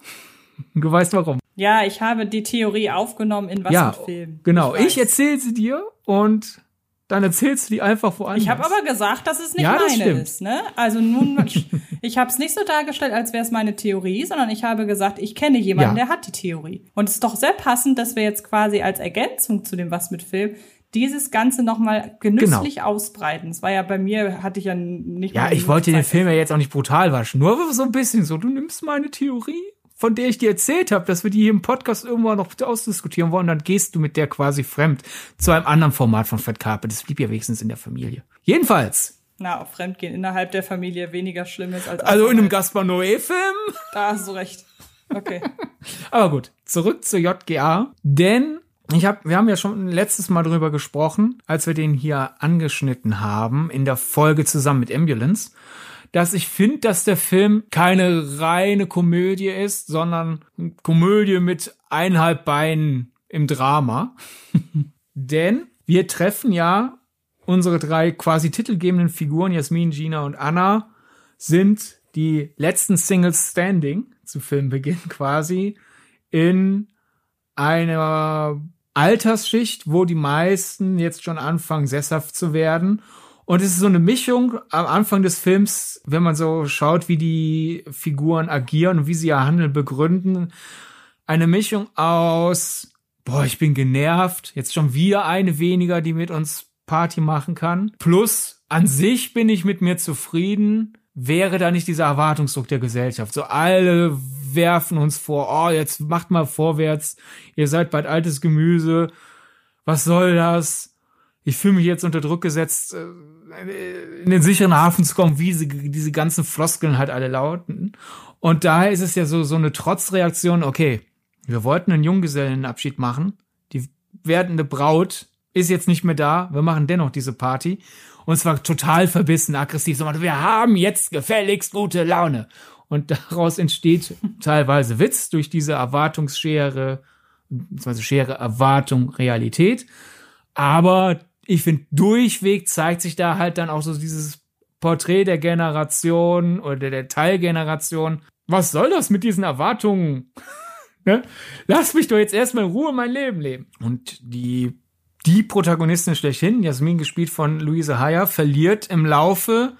Du weißt warum. Ja, ich habe die Theorie aufgenommen in was ja, mit Film. Genau, ich, ich erzähle sie dir und dann erzählst du die einfach woanders. Ich habe aber gesagt, dass es nicht ja, das meine stimmt. ist. Ne? Also nun, ich habe es nicht so dargestellt, als wäre es meine Theorie, sondern ich habe gesagt, ich kenne jemanden, ja. der hat die Theorie. Und es ist doch sehr passend, dass wir jetzt quasi als Ergänzung zu dem was mit Film dieses Ganze nochmal genüsslich genau. ausbreiten. Es war ja bei mir, hatte ich ja nicht Ja, ich wollte den Film ja jetzt auch nicht brutal waschen. Nur so ein bisschen so, du nimmst meine Theorie, von der ich dir erzählt habe, dass wir die hier im Podcast irgendwann noch ausdiskutieren wollen, dann gehst du mit der quasi fremd zu einem anderen Format von Fred Carpet. Das blieb ja wenigstens in der Familie. Jedenfalls. Na, ob Fremdgehen innerhalb der Familie weniger schlimm ist als... Also in einem Gaspar Noé-Film? Da hast du recht. Okay. Aber gut, zurück zu J G A. Denn ich hab, wir haben ja schon letztes Mal drüber gesprochen, als wir den hier angeschnitten haben, in der Folge zusammen mit Ambulance, dass ich finde, dass der Film keine reine Komödie ist, sondern eine Komödie mit eineinhalb Beinen im Drama. Denn wir treffen ja unsere drei quasi titelgebenden Figuren, Jasmin, Gina und Anna, sind die letzten Singles standing zu Filmbeginn quasi in einer Altersschicht, wo die meisten jetzt schon anfangen, sesshaft zu werden. Und es ist so eine Mischung am Anfang des Films, wenn man so schaut, wie die Figuren agieren und wie sie ihr Handeln begründen. Eine Mischung aus, boah, ich bin genervt, jetzt schon wieder eine weniger, die mit uns Party machen kann. Plus, an sich bin ich mit mir zufrieden, wäre da nicht dieser Erwartungsdruck der Gesellschaft. So alle werfen uns vor, oh, jetzt macht mal vorwärts, ihr seid bald altes Gemüse, was soll das? Ich fühle mich jetzt unter Druck gesetzt, in den sicheren Hafen zu kommen, wie diese, diese ganzen Floskeln halt alle lauten. Und daher ist es ja so, so eine Trotzreaktion, okay, wir wollten einen Junggesellenabschied machen, die werdende Braut ist jetzt nicht mehr da, wir machen dennoch diese Party. Und zwar total verbissen, aggressiv, so, wir haben jetzt gefälligst gute Laune. Und daraus entsteht teilweise Witz durch diese Erwartungsschere, beziehungsweise Schere Erwartung, Realität. Aber ich finde, durchweg zeigt sich da halt dann auch so dieses Porträt der Generation oder der Teilgeneration. Was soll das mit diesen Erwartungen? Ne? Lass mich doch jetzt erstmal in Ruhe mein Leben leben. Und die, die Protagonistin schlechthin, Jasmin, gespielt von Louise Heyer, verliert im Laufe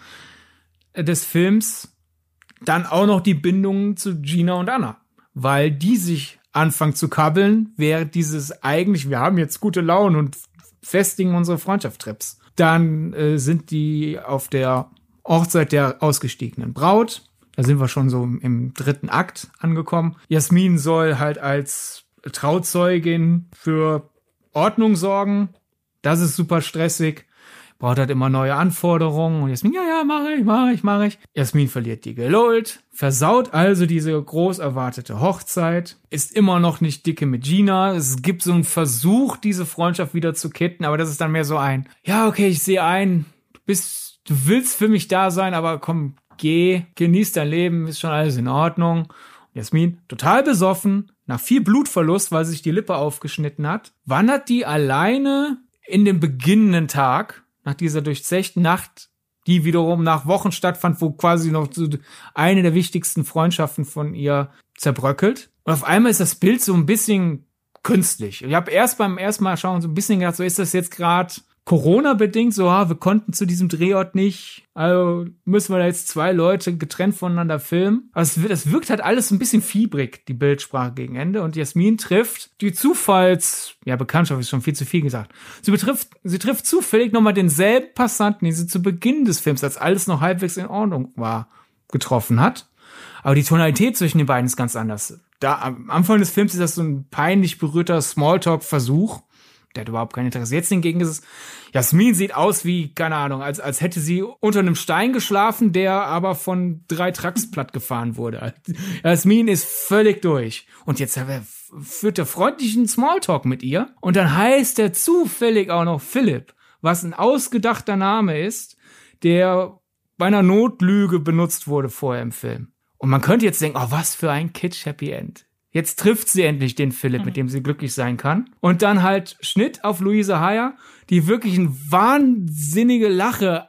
des Films dann auch noch die Bindung zu Gina und Anna, weil die sich anfangen zu kabbeln, während dieses eigentlich, wir haben jetzt gute Laune und festigen unsere Freundschaft-Trips. Dann äh, sind die auf der Hochzeit der ausgestiegenen Braut. Da sind wir schon so im dritten Akt angekommen. Jasmin soll halt als Trauzeugin für Ordnung sorgen. Das ist super stressig. Braut halt immer neue Anforderungen. Und Jasmin, ja, ja, mach ich, mach ich, mach ich. Jasmin verliert die Geduld, versaut also diese groß erwartete Hochzeit, ist immer noch nicht dicke mit Gina. Es gibt so einen Versuch, diese Freundschaft wieder zu kitten, aber das ist dann mehr so ein, ja, okay, ich sehe ein, du bist, du willst für mich da sein, aber komm, geh, genieß dein Leben, ist schon alles in Ordnung. Und Jasmin, total besoffen, nach viel Blutverlust, weil sie sich die Lippe aufgeschnitten hat, wandert die alleine in den beginnenden Tag, nach dieser durchzechten Nacht, die wiederum nach Wochen stattfand, wo quasi noch so eine der wichtigsten Freundschaften von ihr zerbröckelt. Und auf einmal ist das Bild so ein bisschen künstlich. Ich habe erst beim ersten Mal schauen so ein bisschen gedacht, so ist das jetzt gerade Corona-bedingt, so, ah, wir konnten zu diesem Drehort nicht, also müssen wir da jetzt zwei Leute getrennt voneinander filmen. Aber es, es wirkt halt alles ein bisschen fiebrig, die Bildsprache gegen Ende. Und Jasmin trifft die Zufalls, ja, Bekanntschaft ist schon viel zu viel gesagt. Sie betrifft, sie trifft zufällig nochmal denselben Passanten, den sie zu Beginn des Films, als alles noch halbwegs in Ordnung war, getroffen hat. Aber die Tonalität zwischen den beiden ist ganz anders. Da, am Anfang des Films ist das so ein peinlich berührter Smalltalk-Versuch. Der hat überhaupt kein Interesse. Jetzt hingegen ist es, Jasmin sieht aus wie, keine Ahnung, als, als hätte sie unter einem Stein geschlafen, der aber von drei Trucks platt gefahren wurde. Jasmin ist völlig durch. Und jetzt führt er freundlichen Smalltalk mit ihr. Und dann heißt er zufällig auch noch Philipp, was ein ausgedachter Name ist, der bei einer Notlüge benutzt wurde vorher im Film. Und man könnte jetzt denken, oh, was für ein Kitsch-Happy End. Jetzt trifft sie endlich den Philipp, mit dem sie glücklich sein kann. Und dann halt Schnitt auf Louise Heyer, die wirklich eine wahnsinnige Lache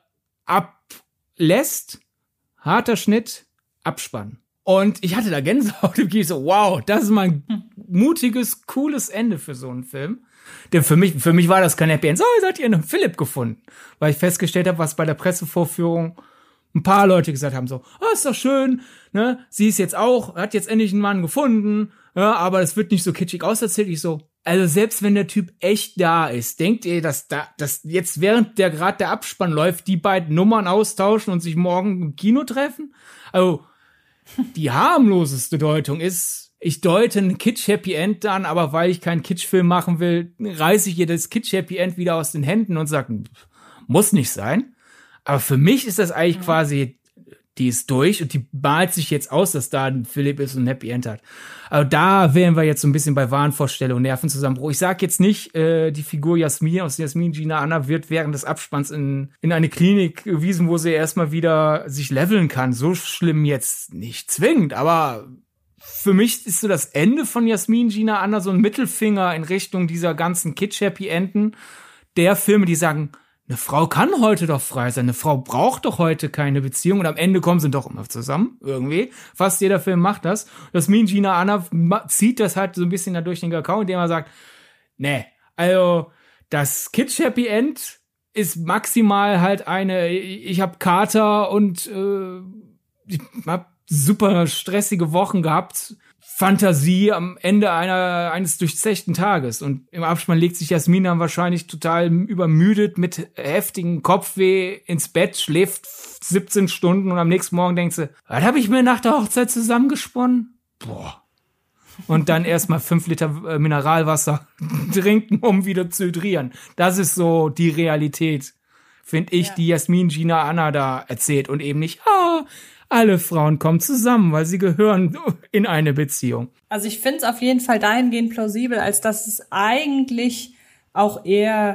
ablässt. Harter Schnitt, Abspann. Und ich hatte da Gänsehaut im Kino, so, wow, das ist mal ein mutiges, cooles Ende für so einen Film. Denn für mich, für mich war das kein Happy End. So, jetzt hat ihr einen Philipp gefunden. Weil ich festgestellt habe, was bei der Pressevorführung ein paar Leute gesagt haben, so, ah, ist doch schön, ne, sie ist jetzt auch, hat jetzt endlich einen Mann gefunden, ja, aber es wird nicht so kitschig auserzählt. Ich so, also selbst wenn der Typ echt da ist, denkt ihr, dass da, dass jetzt während der gerade der Abspann läuft, die beiden Nummern austauschen und sich morgen im Kino treffen? Also, die harmloseste Deutung ist, ich deute ein Kitsch-Happy End an, aber weil ich keinen Kitschfilm machen will, reiße ich ihr das Kitsch-Happy End wieder aus den Händen und sage, muss nicht sein. Aber für mich ist das eigentlich mhm. quasi, die ist durch und die malt sich jetzt aus, dass da ein Philipp ist und ein Happy End hat. Aber da wären wir jetzt so ein bisschen bei Wahnvorstellung und Nervenzusammenbruch. Ich sag jetzt nicht, äh, die Figur Jasmin aus Jasmin Gina Anna wird während des Abspanns in, in eine Klinik gewiesen, wo sie erstmal wieder sich leveln kann. So schlimm jetzt nicht zwingend, aber für mich ist so das Ende von Jasmin Gina Anna so ein Mittelfinger in Richtung dieser ganzen Kitsch-Happy Enden der Filme, die sagen, eine Frau kann heute doch frei sein, eine Frau braucht doch heute keine Beziehung und am Ende kommen sie doch immer zusammen, irgendwie. Fast jeder Film macht das. Jasmin Gina Anna zieht das halt so ein bisschen da durch den Kakao, indem er sagt, nee, also das Kitsch-Happy End ist maximal halt eine, ich hab Kater und äh, ich hab super stressige Wochen gehabt, Fantasie am Ende einer eines durchzechten Tages. Und im Abspann legt sich Jasmin dann wahrscheinlich total übermüdet mit heftigem Kopfweh ins Bett, schläft siebzehn Stunden und am nächsten Morgen denkt sie, was habe ich mir nach der Hochzeit zusammengesponnen? Boah. Und dann erstmal fünf Liter Mineralwasser trinken, um wieder zu hydrieren. Das ist so die Realität, finde ich, ja. Die Jasmin Gina Anna da erzählt und eben nicht, ah, alle Frauen kommen zusammen, weil sie gehören in eine Beziehung. Also ich finde es auf jeden Fall dahingehend plausibel, als dass es eigentlich auch eher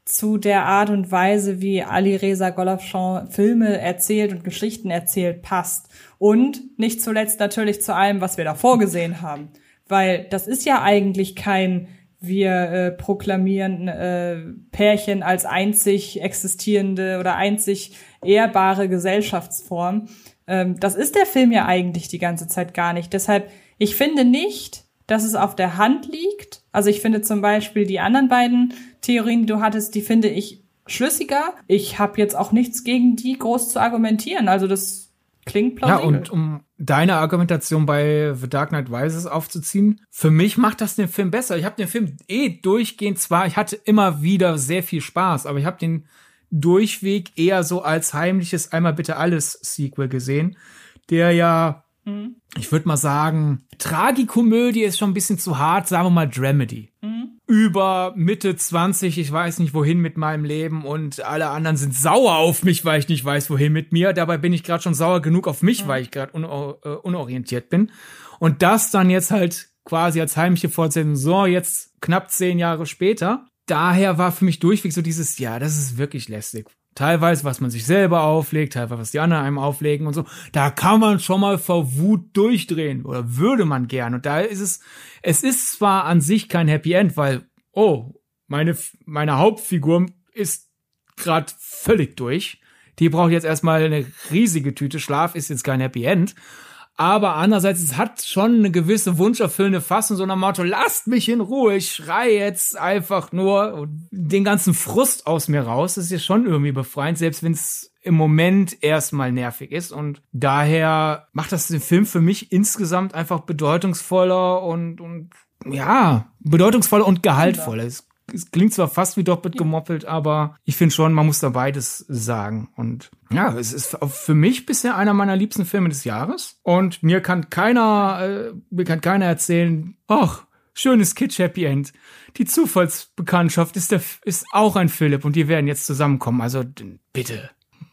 zu der Art und Weise, wie Alireza Golabshan Filme erzählt und Geschichten erzählt, passt. Und nicht zuletzt natürlich zu allem, was wir davor gesehen haben. Weil das ist ja eigentlich kein, wir äh, proklamieren äh, Pärchen als einzig existierende oder einzig ehrbare Gesellschaftsform. Ähm, das ist der Film ja eigentlich die ganze Zeit gar nicht. Deshalb, ich finde nicht, dass es auf der Hand liegt. Also ich finde zum Beispiel die anderen beiden Theorien, die du hattest, die finde ich schlüssiger. Ich habe jetzt auch nichts gegen die groß zu argumentieren. Also das klingt plausibel. Ja, und um deine Argumentation bei The Dark Knight Rises aufzuziehen, für mich macht das den Film besser. Ich habe den Film eh durchgehend zwar, ich hatte immer wieder sehr viel Spaß, aber ich habe den durchweg eher so als heimliches Einmal bitte alles Sequel gesehen, der ja, mhm. ich würde mal sagen, Tragikomödie ist schon ein bisschen zu hart, sagen wir mal Dramedy. Mhm. Über Mitte zwanzig, ich weiß nicht wohin mit meinem Leben und alle anderen sind sauer auf mich, weil ich nicht weiß wohin mit mir. Dabei bin ich gerade schon sauer genug auf mich, mhm. weil ich gerade un- äh, unorientiert bin. Und das dann jetzt halt quasi als heimliche Fortsetzung, so jetzt knapp zehn Jahre später. Daher war für mich durchweg so dieses, ja, das ist wirklich lästig. Teilweise, was man sich selber auflegt, teilweise, was die anderen einem auflegen und so. Da kann man schon mal vor Wut durchdrehen oder würde man gern. Und da ist es, es ist zwar an sich kein Happy End, weil, oh, meine, meine Hauptfigur ist gerade völlig durch. Die braucht jetzt erstmal eine riesige Tüte Schlaf, ist jetzt kein Happy End. Aber andererseits, es hat schon eine gewisse wunscherfüllende Fassung, so nach dem Motto, lasst mich in Ruhe, ich schreie jetzt einfach nur den ganzen Frust aus mir raus. Das ist ja schon irgendwie befreiend, selbst wenn es im Moment erstmal nervig ist. Und daher macht das den Film für mich insgesamt einfach bedeutungsvoller und, und ja, bedeutungsvoller und gehaltvoller. Es, es klingt zwar fast wie doppelt gemoppelt, aber ich finde schon, man muss da beides sagen. Und ja, es ist für mich bisher einer meiner liebsten Filme des Jahres. Und mir kann keiner, äh, mir kann keiner erzählen, ach, schönes Kitsch-Happy End. Die Zufallsbekanntschaft ist, der, ist auch ein Philipp und die werden jetzt zusammenkommen. Also bitte.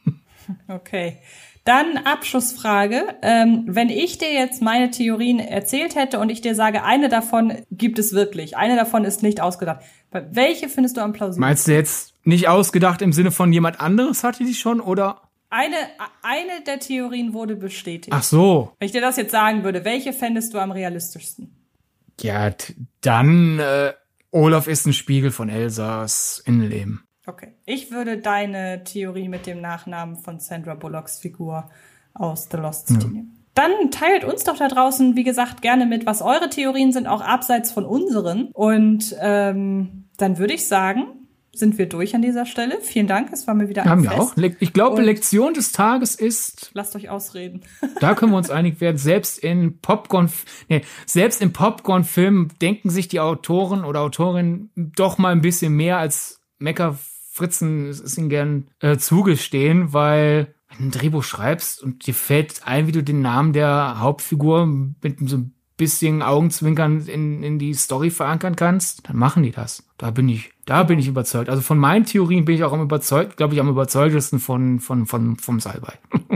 Okay. Dann Abschlussfrage. Ähm, wenn ich dir jetzt meine Theorien erzählt hätte und ich dir sage, eine davon gibt es wirklich, eine davon ist nicht ausgedacht. Welche findest du am plausibelsten? Meinst du jetzt nicht ausgedacht im Sinne von jemand anderes hatte die schon, oder? Eine, eine der Theorien wurde bestätigt. Ach so. Wenn ich dir das jetzt sagen würde, welche fändest du am realistischsten? Ja, t- dann äh, Olaf ist ein Spiegel von Elsas Innenleben. Okay. Ich würde deine Theorie mit dem Nachnamen von Sandra Bullocks Figur aus The Lost City ja. nehmen. Dann teilt uns doch da draußen, wie gesagt, gerne mit, was eure Theorien sind, auch abseits von unseren. Und ähm, dann würde ich sagen, sind wir durch an dieser Stelle. Vielen Dank, es war mir wieder ein Haben Fest. wir auch. Le- ich glaube, Lektion des Tages ist... Lasst euch ausreden. Da können wir uns einig werden. Selbst in Popcorn... Nee, selbst in Popcorn-Filmen denken sich die Autoren oder Autorinnen doch mal ein bisschen mehr als Meckerfritzen es ihnen gern äh, zugestehen, weil... Wenn du ein Drehbuch schreibst und dir fällt ein, wie du den Namen der Hauptfigur mit so ein bisschen Augenzwinkern in, in die Story verankern kannst, dann machen die das. Da bin ich, da bin ich überzeugt. Also von meinen Theorien bin ich auch am überzeugt, glaube ich, am überzeugtesten von, von, von, vom Salbei.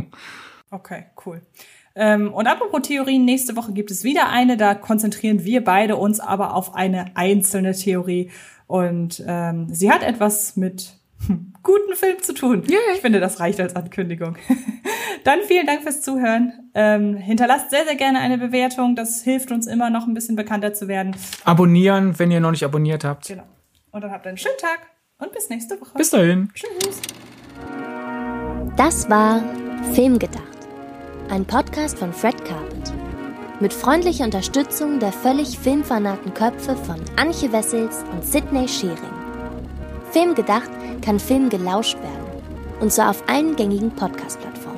Okay, cool. Ähm, und apropos Theorien, nächste Woche gibt es wieder eine, da konzentrieren wir beide uns aber auf eine einzelne Theorie. Und ähm, sie hat etwas mit guten Film zu tun. Yeah. Ich finde, das reicht als Ankündigung. Dann vielen Dank fürs Zuhören. Ähm, hinterlasst sehr, sehr gerne eine Bewertung. Das hilft uns immer, noch ein bisschen bekannter zu werden. Abonnieren, wenn ihr noch nicht abonniert habt. Genau. Und dann habt einen schönen Tag und bis nächste Woche. Bis dahin. Tschüss. Das war Filmgedacht. Ein Podcast von Fred Carpet. Mit freundlicher Unterstützung der völlig filmfanatischen Köpfe von Antje Wessels und Sidney Schering. Filmgedacht kann Film gelauscht werden. Und zwar auf allen gängigen Podcast-Plattformen.